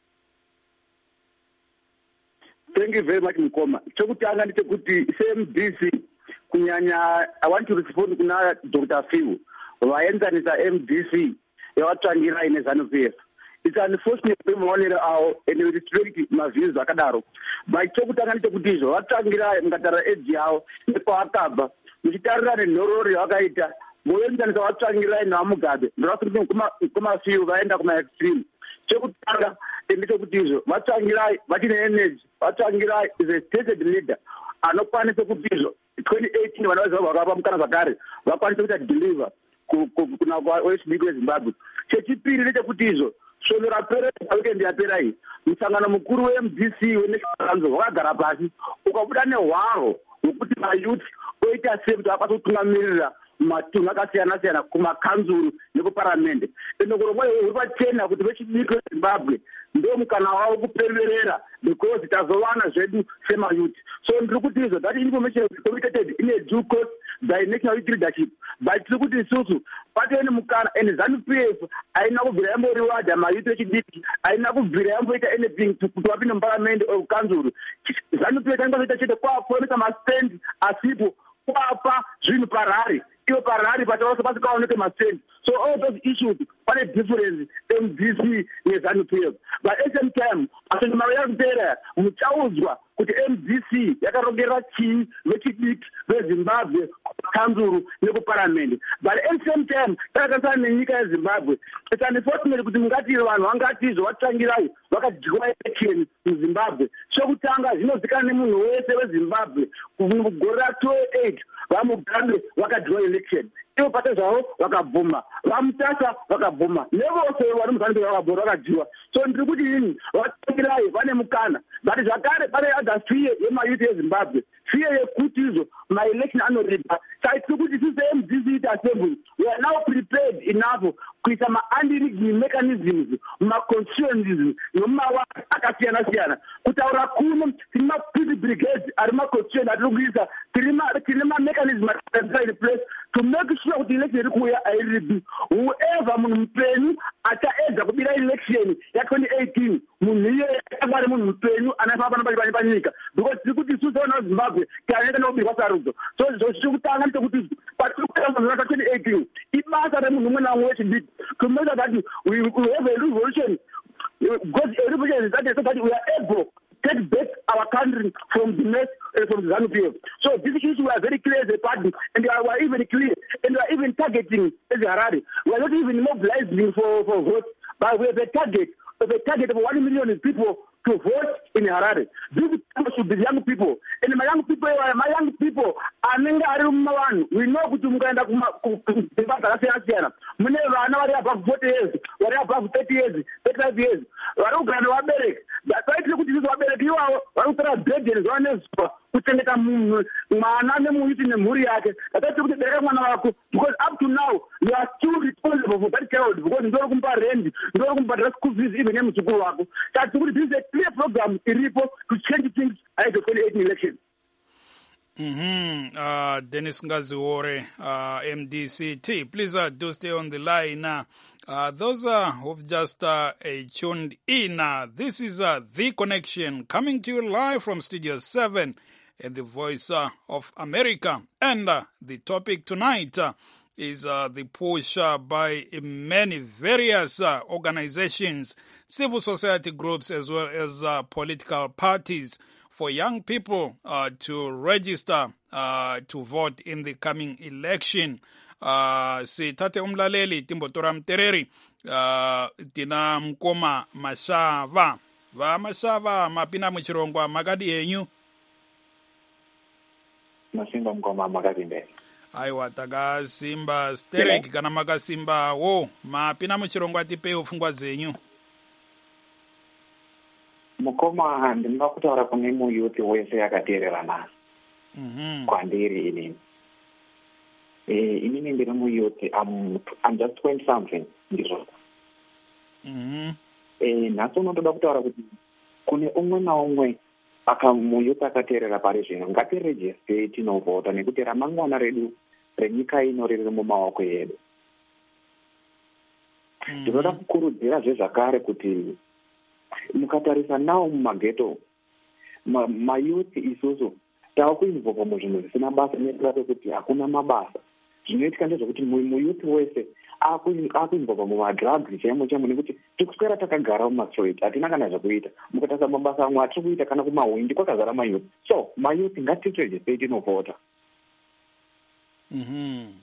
Thank you very much, Mkoma. Chokutanga ndechekuti M D C kunyanya, I want to respond kuna Doctor Phil. Vaenzanisa M D C yawatsvangira ine ZANU-P F. It's unfortunate pemuonera awo and we restrict my views akadaro. But chokutanga ndechekuti izvo vatsvangira mukatara age yawo nepaakabva muchitarira nenhororo yavakaita muenzanisa vatsvangirai naMugabe ndirakuti kumafiu vaenda kumaextreme. Chekutanga ndechekuti izvo vatsvangirai vachine energy, vatsvangirai is a stated leader anokwanisa kuti izvo twenty eighteen vana vaZimbabwe vakapa mukana zvakare vakwanisa kuita deliver kuna kwaOSB weZimbabwe. Chechipiri ndechekuti izvo svondo rapera weekend yapera iyi musangano mukuru we-M D C weNational wakagara pasi ukabuda nehwaro hwekuti mayouth oita sei kuti vakwanisa kutungamirira matunhu akasiyana siyana kumakanzuru nekuparamende. Ende kurongwa uri pachena kuti vechidiki veZimbabwe ndo mukana wavo kupererera because tazovana zvedu semayouth. So ndiri kuti izvo that information is communicated in a due course by national youth leadership. But tiri kuti isusu patene mukana ende ZANU-P F haina kubvira yamboriwadha mayuthi echidiki haina kubvira yamboita anything kuti wapinde muparliament or council. ZANU-P F aingozoita chete kwakuonesa mastand asipo kwapa zvinhu parari iwo parari pachawasa pasikaoneke mastand. So all those issues pane difference M D C neZANU-P F, but at the same time asenge mari yakupera muchaudzwa kuti M D C yakarongera chii vechidiki veZimbabwe council nekuparliament. But at the same time takatarisana nenyika yeZimbabwe, it's unfortunate kuti mungati vanhu vangatizvo vatangirai vakadyiwa election muZimbabwe. Chokutanga zvinozikana nemunhu wese weZimbabwe mugore ra-two thousand eight vamugabe vakadyiwa election, ivo pate zvavo vakabvuma, vamutasa vakabvuma, nevose vari muZANU-P F vakabvuma vakadyiwa. So ndiri kuti ini vatangirai vane mukana, but zvakare pane other fear yemayuthi yeZimbabwe, fear yekuti izvo maelection anoripa. Tiri kuti sisi M D C assembly we are now prepared enough kuisa ma-anti-rigging mechanisms mumaconstituencies nomumawadi akasiyana siyana. Kutaura kuno tine ma-peace brigades ari maconstituency atiri kuisa, tine ma-mechanism atiri in place to make sure kuti election iri kuuya hairipi. Whoever munhu mupenyu achaedza kubira election ya-twenty eighteen munhu iye avari munhu mupenyu anafamba panapa panyika, because tiri kuti isusu vana veZimbabwe tianoita nekubirwa sarudzo. So zviri kutanga ndechekuti patiri kuita twenty eighteen ibasa remunhu umwe naumwe wechidiki to make sure that we, we have a revolution, because a revolution is that, so that we are able to take back our country from the mess uh, from the ZANU-P F. So this issue we are very clear as a party, and we are even clear, and we are even targeting as a Harare. We are not even mobilizing for, for votes, but we have a target of a target of one million people to vote in Harare. These people should be young people, and my young people, my young people, anenga ari mumavanhu. We know kuti mukaenda kudzimba dzakasiyana siyana mune vana vari above forty years, vari above thirty years, thirty-five years, vari kugara nevabereki. Saitiri kuti isusu vabereki ivavo vari kutora burden zuva nezuva kuchengeta munhu mwana nemuyuthi nemhuri yake. Saitiri kuti bereka mwana wako, because up to now you are still responsible for that child, because ndori kumupa rent, ndori kumubhadhira school fees even nemuzukuru wako. Saitiri kuti this is a clear program iripo to change things ahead of twenty eighteen election. Mm-hmm. Uh, Dennis Ngaziwore, uh, M D C T. Please uh, do stay on the line. Uh, uh, those uh, who've just uh, uh, tuned in, uh, this is uh, The Connection coming to you live from Studio seven at the Voice uh, of America. And uh, the topic tonight uh, is uh, the push uh, by many various uh, organizations, civil society groups, as well as uh, political parties for young people uh, to register uh, to vote in the coming election. Uh, si tate umlaleli timbotora mtereri uh, tina mkoma Mashava va Mashava mapina muchirongwa makadi yenyu masimba mkoma makadi mbele aiwa takasimba stereki kana makasimba wo mapina muchirongwa tipe ufungwa zenyu. mukoma ndinoda kutaura kune muyuthi wese yakateerera nasi mm-hmm. kwandiri inini eh inini ndiri muyuthi I'm, I'm just twenty something ndizvo mm-hmm. eh nhasi unotoda kutaura kuti kune umwe naumwe akamuyuthi akateerera pari zvino ngatirejiste tinovhota nekuti ramangwana redu renyika ino riri mumaoko edu. Ndinoda mm-hmm. kukurudzira zvezvakare kuti mukatarisa nawo mumageto mayuthi isusu tava kuinvova muzvinhu zvisina basa nekuda kwekuti hakuna mabasa. Zvinoitika ndezvekuti muyuthi wese akuinvova mumadrugs chaimo chaimo nekuti tikuswera takagara mumastroit hatina kana zvekuita. Mukatarisa mabasa amwe atiri kuita kana kumahwindi kwakazara mayuthi. So mayuthi ngatiregister tinovhota. mm-hmm.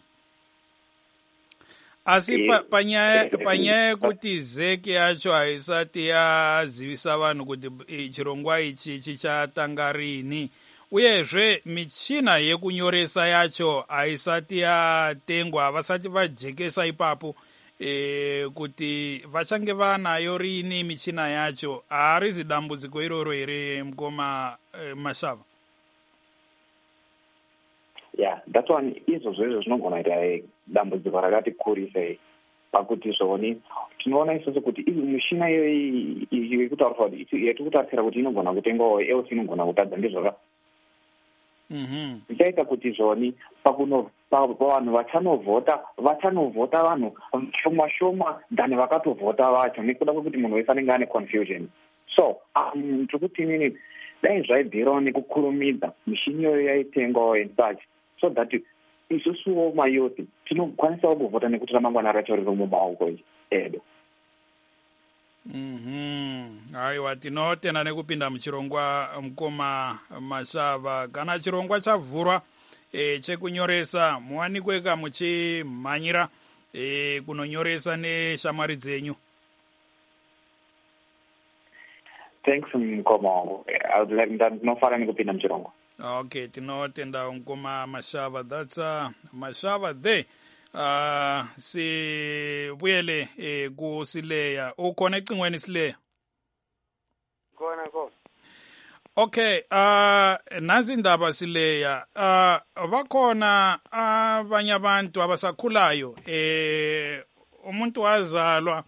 Asi pa, panyaya panyaya kuti zeke yacho haisati yazivisa vanhu kuti chirongwa ichi chichatanga rini, uyezve michina yekunyoresa yacho haisati yatengwa, havasati vajekesa ipapo e, kuti vachange vanayo rini michina yacho. Harizi dambudziko iroro here mukoma e, Mashava? Yeah, that one izvozvo izvo zvinogona kuita dambudziko rakati kurisei pakuti zvoni tinoona isusu kuti mishina yekutaurwa yatiri kutarisira kuti inogona kutengwawo else inogona kutadza ndizvoka. Mhm. Zvichaita kuti zvoni pakuno vanhu vachanovhota vachanovhota vanhu shoma shoma than vakatovhota vacho nekuda kwekuti munhu wese anenge ane confusion. So um, tikuti inini dai zvaibvirawo nekukurumidza mishini iyoyo yaitengwawo and such so that isusuwo mayouth tinokwanisawo kuvhota nekuti ramangwana racho riri mumaoko edu. Mhm. Aiwa tinotenda nekupinda muchirongwa mukoma Mashava. Kana chirongwa chavhurwa e, chekunyoresa muwanikweka muchimhanyira e, kunonyoresa neshamwari dzenyu. Thanks mukoma wangu. Ndinofara nekupinda muchirongwa. Okay, tinotenda mukoma Mashava. That's uh, Mashava there. Uh, si buyele eh, ku Sileya. Ukhona ecingweni Sileya? Khona khona. Okay, uh nazi indaba Sileya. Uh bakhona abanye abantu abasakhulayo eh umuntu wazalwa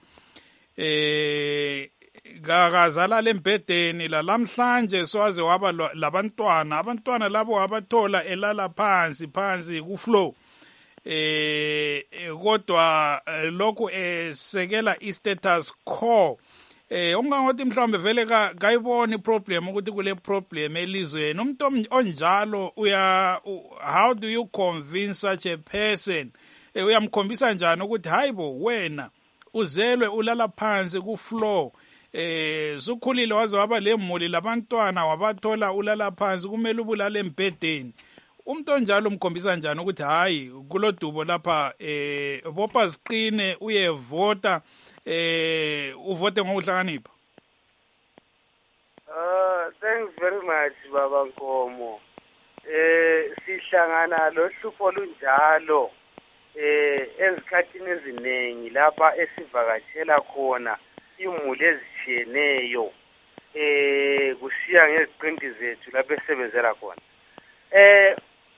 eh gagazala lembedeni la lamhlanje swaze waba labantwana abantwana labo abathola elala phansi phansi ku floor. Eh kodwa lokhu esekela istatus quo eh ungangothi mhlambe vele kayibona iproblem ukuthi kule problem elizweni umuntu onjalo uya how do you convince such a person eh uyamkhombisa njani ukuthi hayibo wena uzelwe ulala phansi ku floor eh sukhulile waze waba lemuli labantwana wabathola ulala phansi kumele ubulale embedeni umuntu onjalo umkhombisa njani ukuthi hayi kulodubo lapha eh bopha ziqine uyevota eh uvote ngokuhlakanipha? Uh thanks very much baba Nkomo. Eh sihlangana lo hlupho lunjalo eh ezikhathini eziningi lapha esivakatshela khona imuli ezitshiyeneyo eh kusiya ngeziqindi zethu lapha esebenzela khona. Eh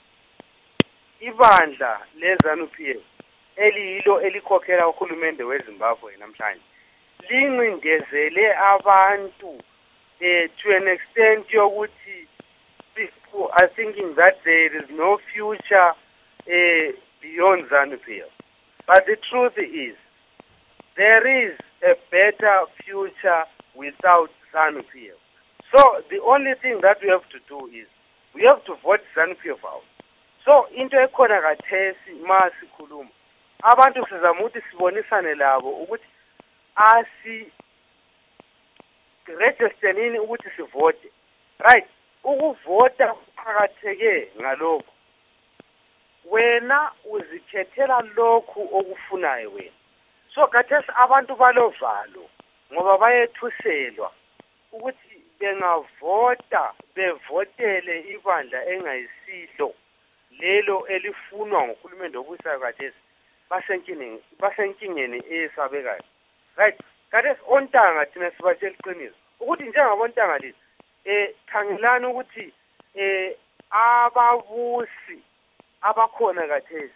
ibandla leZANU-P F eliyilo elikhokhela uhulumende weZimbabwe namhlanje lincindezele abantu eh to an extent yokuthi people are thinking that there is no future eh beyond ZANU-P F. But the truth is there is a better future without ZANU-P F. So the only thing that we have to do is we have to vote ZANU-P F out. So into ekhona kathesi masikhuluma abantu sizama ukuthi sibonisane labo ukuthi asi register nini ukuthi sivote, right? Ukuvota kuqhakatheke ngalokho wena uzikhethela lokhu okufunayo wena. So kathesi abantu balovalo ngoba bayethuselwa ukuthi bengavota bevotele ibandla engayisilo lelo elifunwa ngokhulumende obusayo kathesi basenkingeni basenkingeni esabekayo, right? Kathesi ontanga thina sibatshela iqiniso ukuthi njengabontanga lezi eh khangelana ukuthi eh ababusi abakhona kathesi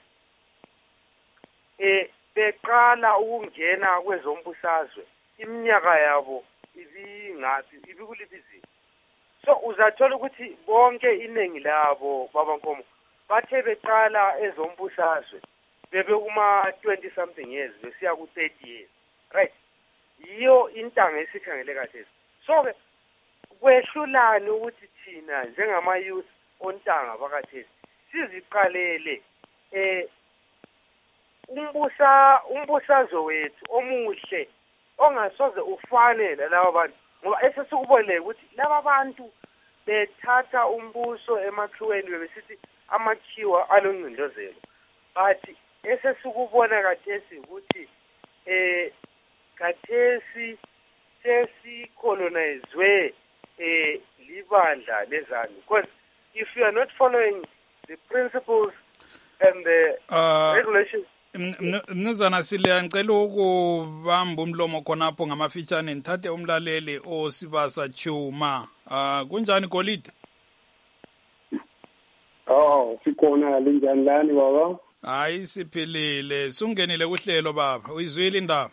eh beqala ukungena kwezombusazwe iminyaka yabo ibingathi ibikuliphi izinto. So uzathola ukuthi bonke iningi labo baba Nkomo bathe beqala ezombusazwe bebe kuma twenty something years besiya ku thirty years, right? Yiyo intanga esikhangele kathesi. So ke kwehlulani ukuthi thina njengama youth ontanga bakathesi siziqalele eh umbusa umbusazo wethu omuhle ongasoze ufanele laba bantu ngoba esesukubonile ukuthi laba bantu bethatha umbuso emakhiweni bebesithi amakhiwa alongcindezelo but esesukubona kathesi ukuthi eh kathesi sesi colonizwe eh libandla lezanu, because if you are not following the principles and the uh, regulations. Mnuzana Sileya ngicela ukubamba umlomo khonapho ngamafitshane nithathe umlaleli oSibasa Chuma. Ah kunjani Golide? Oh sikhona linjani lani baba? Hayi siphilile, sungenile kuhlelo baba. Uyizwile indaba?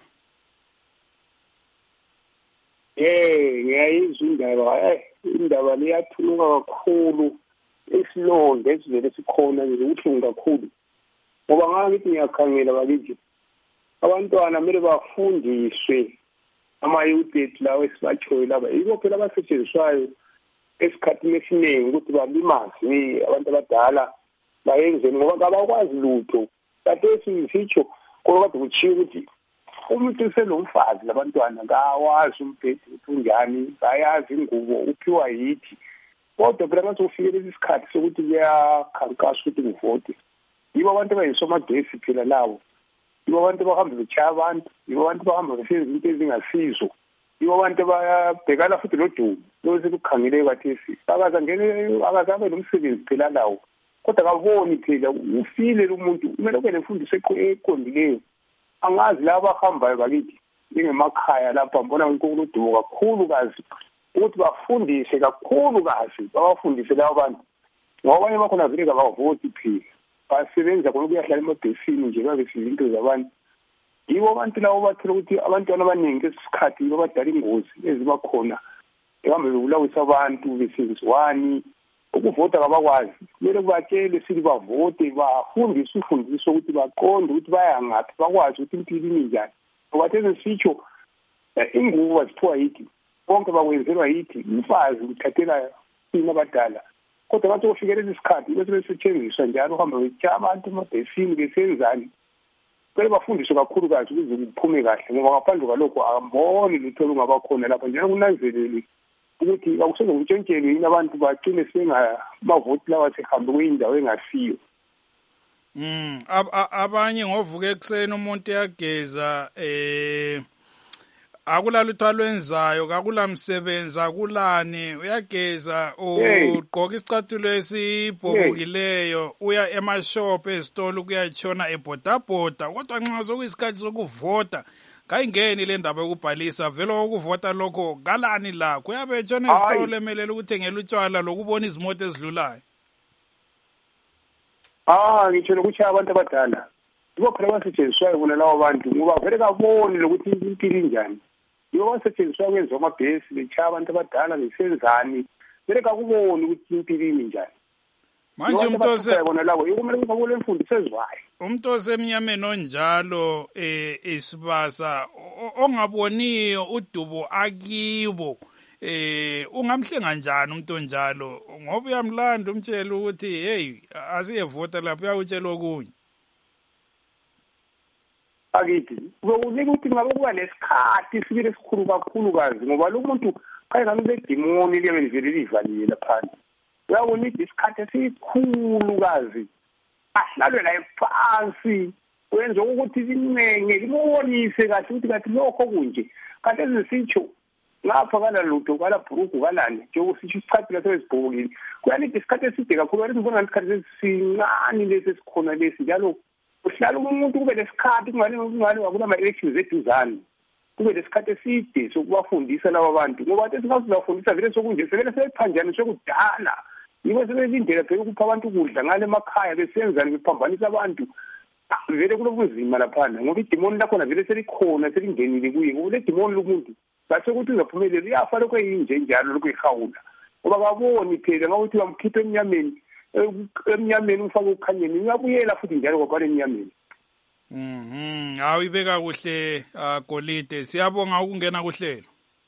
Eh ngiyayizwa indaba. Eh indaba liyathuluka kakhulu isilonda esivele sikhona nje ubuhlungu kakhulu ngoba ngakithi ngiyakhangela bakithi abantwana kumele bafundiswe ama-youth ethu lawo esibatshoyo laba yibo phela abasetshenziswayo esikhathini esiningi ukuthi balimaze abantu abadala bayenzeni ngoba kabakwazi lutho kathesi sitsho kodwa kade kuchiyo ukuthi umuntu uselomfazi labantwana kawazi umphethe ukuthi unjani bayazi ingubo uphiwa yithi kodwa phela mase kufikele isikhathi sokuthi kuyakhankaswa ukuthi kuvote yibo abantu abayisomagesi phela labo yibo abantu bahamba bechaya abantu yibo abantu bahamba besenza into ezingasizo yibo abantu bayabhekana futhi lodumo lose kukhangeleke kathesi akaza ngene akazabe nomsebenzi phela lawo kodwa kaboni phela ufile umuntu kumele kube nemfundiso eqondileyo angazi laba abahambayo bakithi ngemakhaya lapha mbona inkulu dumo kakhulu kazi ukuthi bafundise kakhulu kazi babafundise labo bantu ngoba abanye bakhona vele kabavoti phela basebenza khona kuyahlala emabhesini nje babe izinto zabantu yibo abantu labo bathola ukuthi abantwana abaningi esikhathi babadala ingozi eziba khona ehambe bekulawisa abantu besenziwani ukuvota kabakwazi kumele kubatshele sithi bavote bafundise ufundiso ukuthi baqonde ukuthi baya ngaphi bakwazi ukuthi impilo injani ngoba these sitsho ingubo baziphiwa yithi bonke bakwenzelwa yithi umfazi uthathela ina abadala kodwa bathi kufikele isikhathi bese besetshenziswa njalo uhamba betshaya abantu emabhesini besenzani kumele bafundiswe kakhulu kazi ukuze kuphume kahle ngoba ngaphandle kwalokho amboni lutho lungabakhona lapha njalo kunanzelele ukuthi akusoze kutshentshelwe yini abantu bagcine sengabavoti lawa sehambe kwindawo engasiyo. Mm abanye ngovuka ekuseni umuntu yageza eh akulalutho alwenzayo kakulamsebenzi akulani uyageza ugqoka isicathulo esibhobokileyo uya emashop ezitolo ukuyatshona ebhodabhoda kodwa nxa sokuyisikhathi sokuvota kayingeni le ndaba yokubhalisa vele ukuvota lokho kalani lakho uyabe etshona esitolo emelele ukuthengela utshwala lokubona izimoto ezidlulayo. Ah ngitsho lokuthi abantu abadala yibo phela basetshenziswayo bona lawo bantu ngoba vele kaboni lokuthi impilo injani yibo basetshenziswa kwenziwa amabhesi bechaya abantu abadala besenzani vele kakuboni ukuthi impilo injani manje umuntu ose bona lawo yikumele ukuthi akule mfundiso ezwayo umuntu osemnyameni onjalo eh isibasa ongaboniyo udubo akibo eh ungamhlenga njani umuntu onjalo ngoba uyamlanda umtshela ukuthi hey asiyevota lapha uyawutshela okunye akithi ukunika ukuthi ngabe kuba lesikhathi sibile esikhulu kakhulu kazi ngoba lo muntu kayengani bedimoni liyabe livele livalile lapha uyabona isikhathi esikhulu kazi ahlalwe la phansi wenza ukuthi linenge libonise kahle ukuthi kathi lokho kunje kanti ezisitsho lapha kana lutho kwala bhuruku kalani nje usitsho isikhathi laso esibhokile kuyanithi isikhathi eside kakhulu ukuthi ngibona isikhathi esincane lesi esikhona lesi njalo uhlala umuntu kube lesikhathi kungani kungani akuna elections eduzane kube lesikhathi eside sokubafundisa laba bantu ngoba athi singazifundisa vele sokunje sevele sephanjani sokudala yibo sebelindlela phela ukupha abantu ukudla ngale emakhaya besenzani bephambanisa abantu vele kulobunzima laphana ngoba idemoni lakhona vele selikhona selingenile kuye ngoba le demoni lomuntu base ukuthi uzaphumelela uyafa lokho yinje njalo lokho ihawula ngoba kaboni phela ngokuthi bamkhiphe emnyameni emnyameni ufake ukukhanyeni uyabuyela futhi njalo ngoba emnyameni. Mhm awuyibeka kuhle Golide siyabonga ukungena kuhlelo.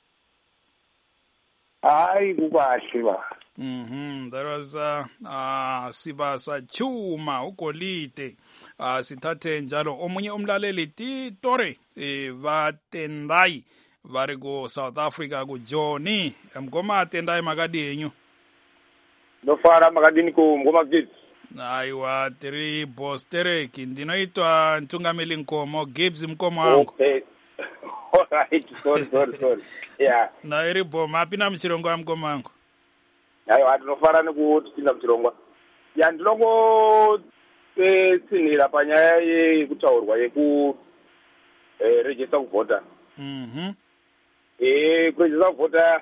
Hayi kukahle ba. Mhm that was uh, uh Sibasa Chuma uGolide uh sithathe njalo omunye umlaleli Titore eh Batendai vari ku South Africa ku Joni mngoma atendai makadinyu no fara makadini ku mngoma kids aiwa tiri boss Terek ndinoitwa ntungameli nkomo Gibbs mkomo wangu. Okay all right sorry sorry sorry yeah na iri bom apina mchirongo wa mkomo wangu ayo atinofara nekutinda mchirongwa ya ndilongo eh tsinira panyaya yekutaurwa yeku eh register kuvota. Mhm eh kuregister kuvota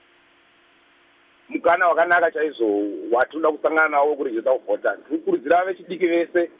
mukana wakanaka chaizvo watoda kusangana nawo kuregister kuvota tikukurudzira vechidiki vese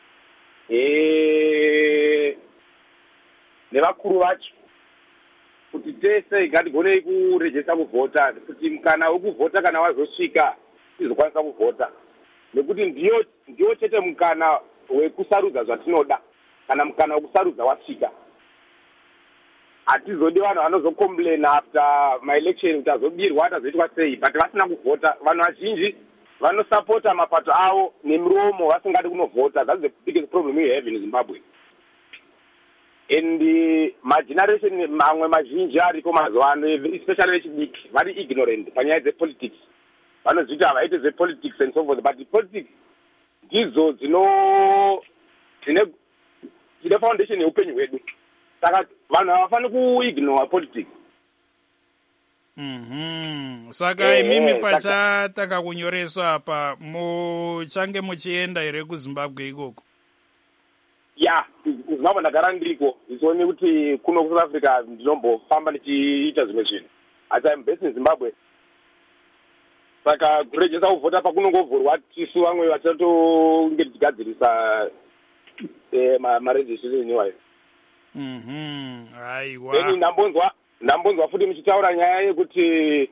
eh nevakuru vacho kuti tese ngatigonei kuregister kuvota kuti mukana wekuvota kana wazosvika izokwanisa kuvota nekuti ndiyo ndiyo chete mukana wekusarudza zvatinoda kana mukana wekusarudza wasvika. Hatizodi vanhu vanozocomplain after maelection kuti azobirwa atazoitwa sei, but vasina kuvhota. Vanhu vazhinji vanosapota mapato avo nemiromo vasingadi kunovhota. That's the biggest problem we have in Zimbabwe. And the mageneration mamwe mazhinji ariko mazuva ano, especially vechidiki, vari ignorant panyaya dzepolitics. Vanozviti havaiti zvepolitics and so forth, but the politics ndidzo dzino dzine dzine foundation yeupenyu hwedu. Saka vanhu havafani kuignore politics. Mhm. Saka imimi pacha takakunyoreswa apa muchange muchienda here kuZimbabwe ikoko. Ya, kuZimbabwe ndagara ndiriko. Ndisione kuti kuno kuSouth Africa ndinombofamba ndichiita zvimwe zvinhu. Asi I'm based in Zimbabwe. Saka kurejesa kuvhota pakunongovhurwa tisu vamwe vachatonge tichigadzirisa eh ma-registration iwayo. Mhm. Aiwa. Then ndambonzwa ndambonzwa futi muchitaura nyaya yekuti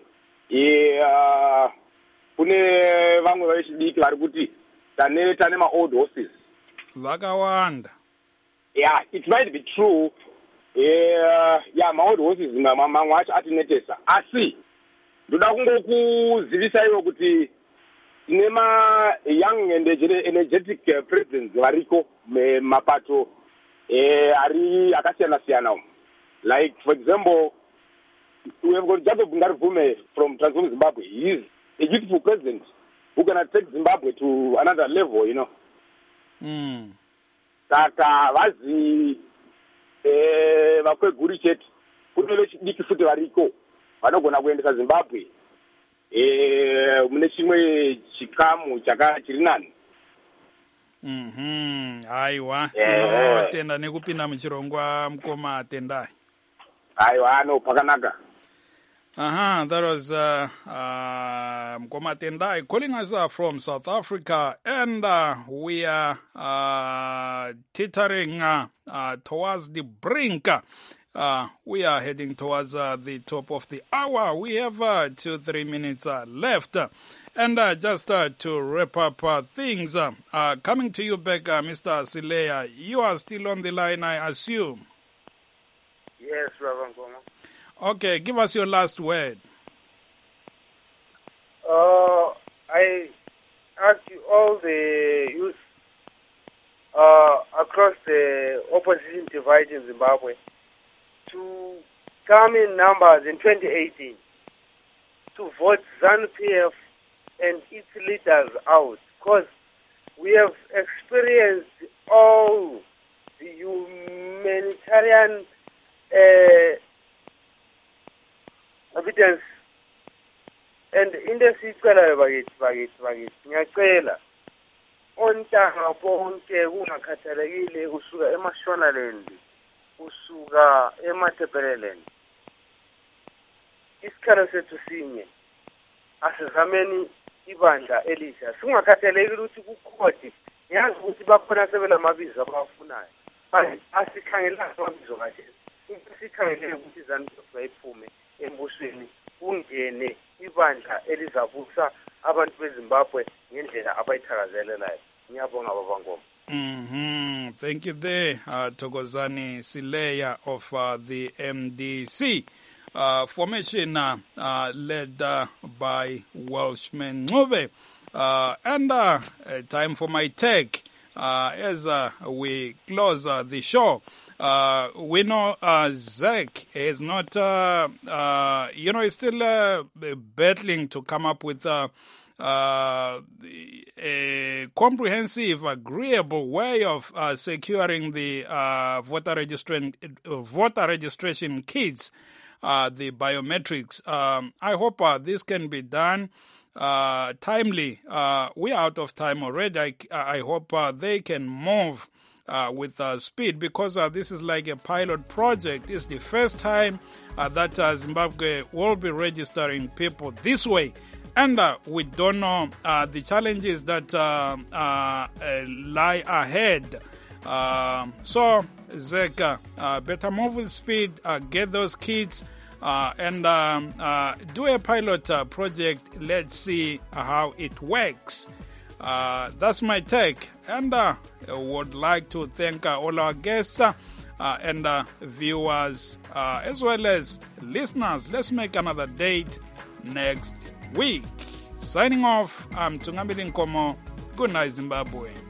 eh kune vamwe vechidiki vari kuti tane tane ma-old horses. Vakawanda. Yeah, it might be true. Yeah, yeah, ma-old horses mamwe acho atinetesa. Asi ndoda kungokuzivisa iwo kuti tine ma-young and energetic presidents variko mapato eh ari akasiyana siyana. Like for example, we have got Jacob Ngarivume from Transform Zimbabwe. He is a youthful president who can take Zimbabwe to another level, you know. Mm. Saka vazi eh vakweguri chete kune vechidiki futi variko vanogona kuendesa Zimbabwe eh mune chimwe chikamu chaka chiri nani. Mhm. Aiwa. Yeah. Tenda nekupinda muchirongwa mukoma tendai. Aiwa no pakanaka. Uh-huh, that was uh, uh, Mkoma Tendai calling us uh, from South Africa, and uh, we are uh, teetering uh, uh, towards the brink. Uh, we are heading towards uh, the top of the hour. We have uh, two, three minutes uh, left. And uh, just uh, to wrap up uh, things, uh, uh, coming to you back, uh, Mister Sileya, you are still on the line, I assume? Yes, Reverend Goma. Okay, give us your last word. Uh, I ask you all the youth uh, across the opposition divide in Zimbabwe to come in numbers in twenty eighteen to vote ZANU-P F and its leaders out, because we have experienced all the humanitarian uh, evidence and industry kwela bakithi bakithi bakithi ngiyacela ontanga bonke kungakhathalekile usuka eMashonaland usuka eMatebeleland isikhala sethu sinye asizameni ibandla elisha singakhathalekile ukuthi kukhodi ngiyazi ukuthi bakhona sebelamabizo abafunayo manje asikhangelanga amabizo kahle sikhangeleke ukuthi ZANU-P F bayiphume embusweni kungene ibandla elizabusa abantu beZimbabwe ngendlela abayithakazelelayo. Ngiyabonga baba Ngoma. Mhm. Thank you there, uh, Thokozani Sileya of uh, the M D C. Uh, formation uh, uh, led uh, by Welshman Ncube. Uh, and uh, uh, time for my take uh, as uh, we close uh, the show. Uh, we know uh, Zach is not, uh, uh, you know, he's still uh, battling to come up with uh, uh, a comprehensive, agreeable way of uh, securing the uh, voter registration, uh, voter registration kits, uh, the biometrics. Um, I hope uh, this can be done uh, timely. Uh, we are out of time already. I, I hope uh, they can move Uh, with uh, speed, because uh, this is like a pilot project. It's the first time uh, that uh, Zimbabwe will be registering people this way. And uh, we don't know uh, the challenges that uh, uh, uh, lie ahead. Uh, so, Zeka, uh, better move with speed, uh, get those kids, uh, and um, uh, do a pilot uh, project. Let's see how it works. Uh, that's my take. And uh, I would like to thank uh, all our guests uh, and uh, viewers, uh, as well as listeners. Let's make another date next week. Signing off, I'm Tungambili Nkomo. Good night, Zimbabwe.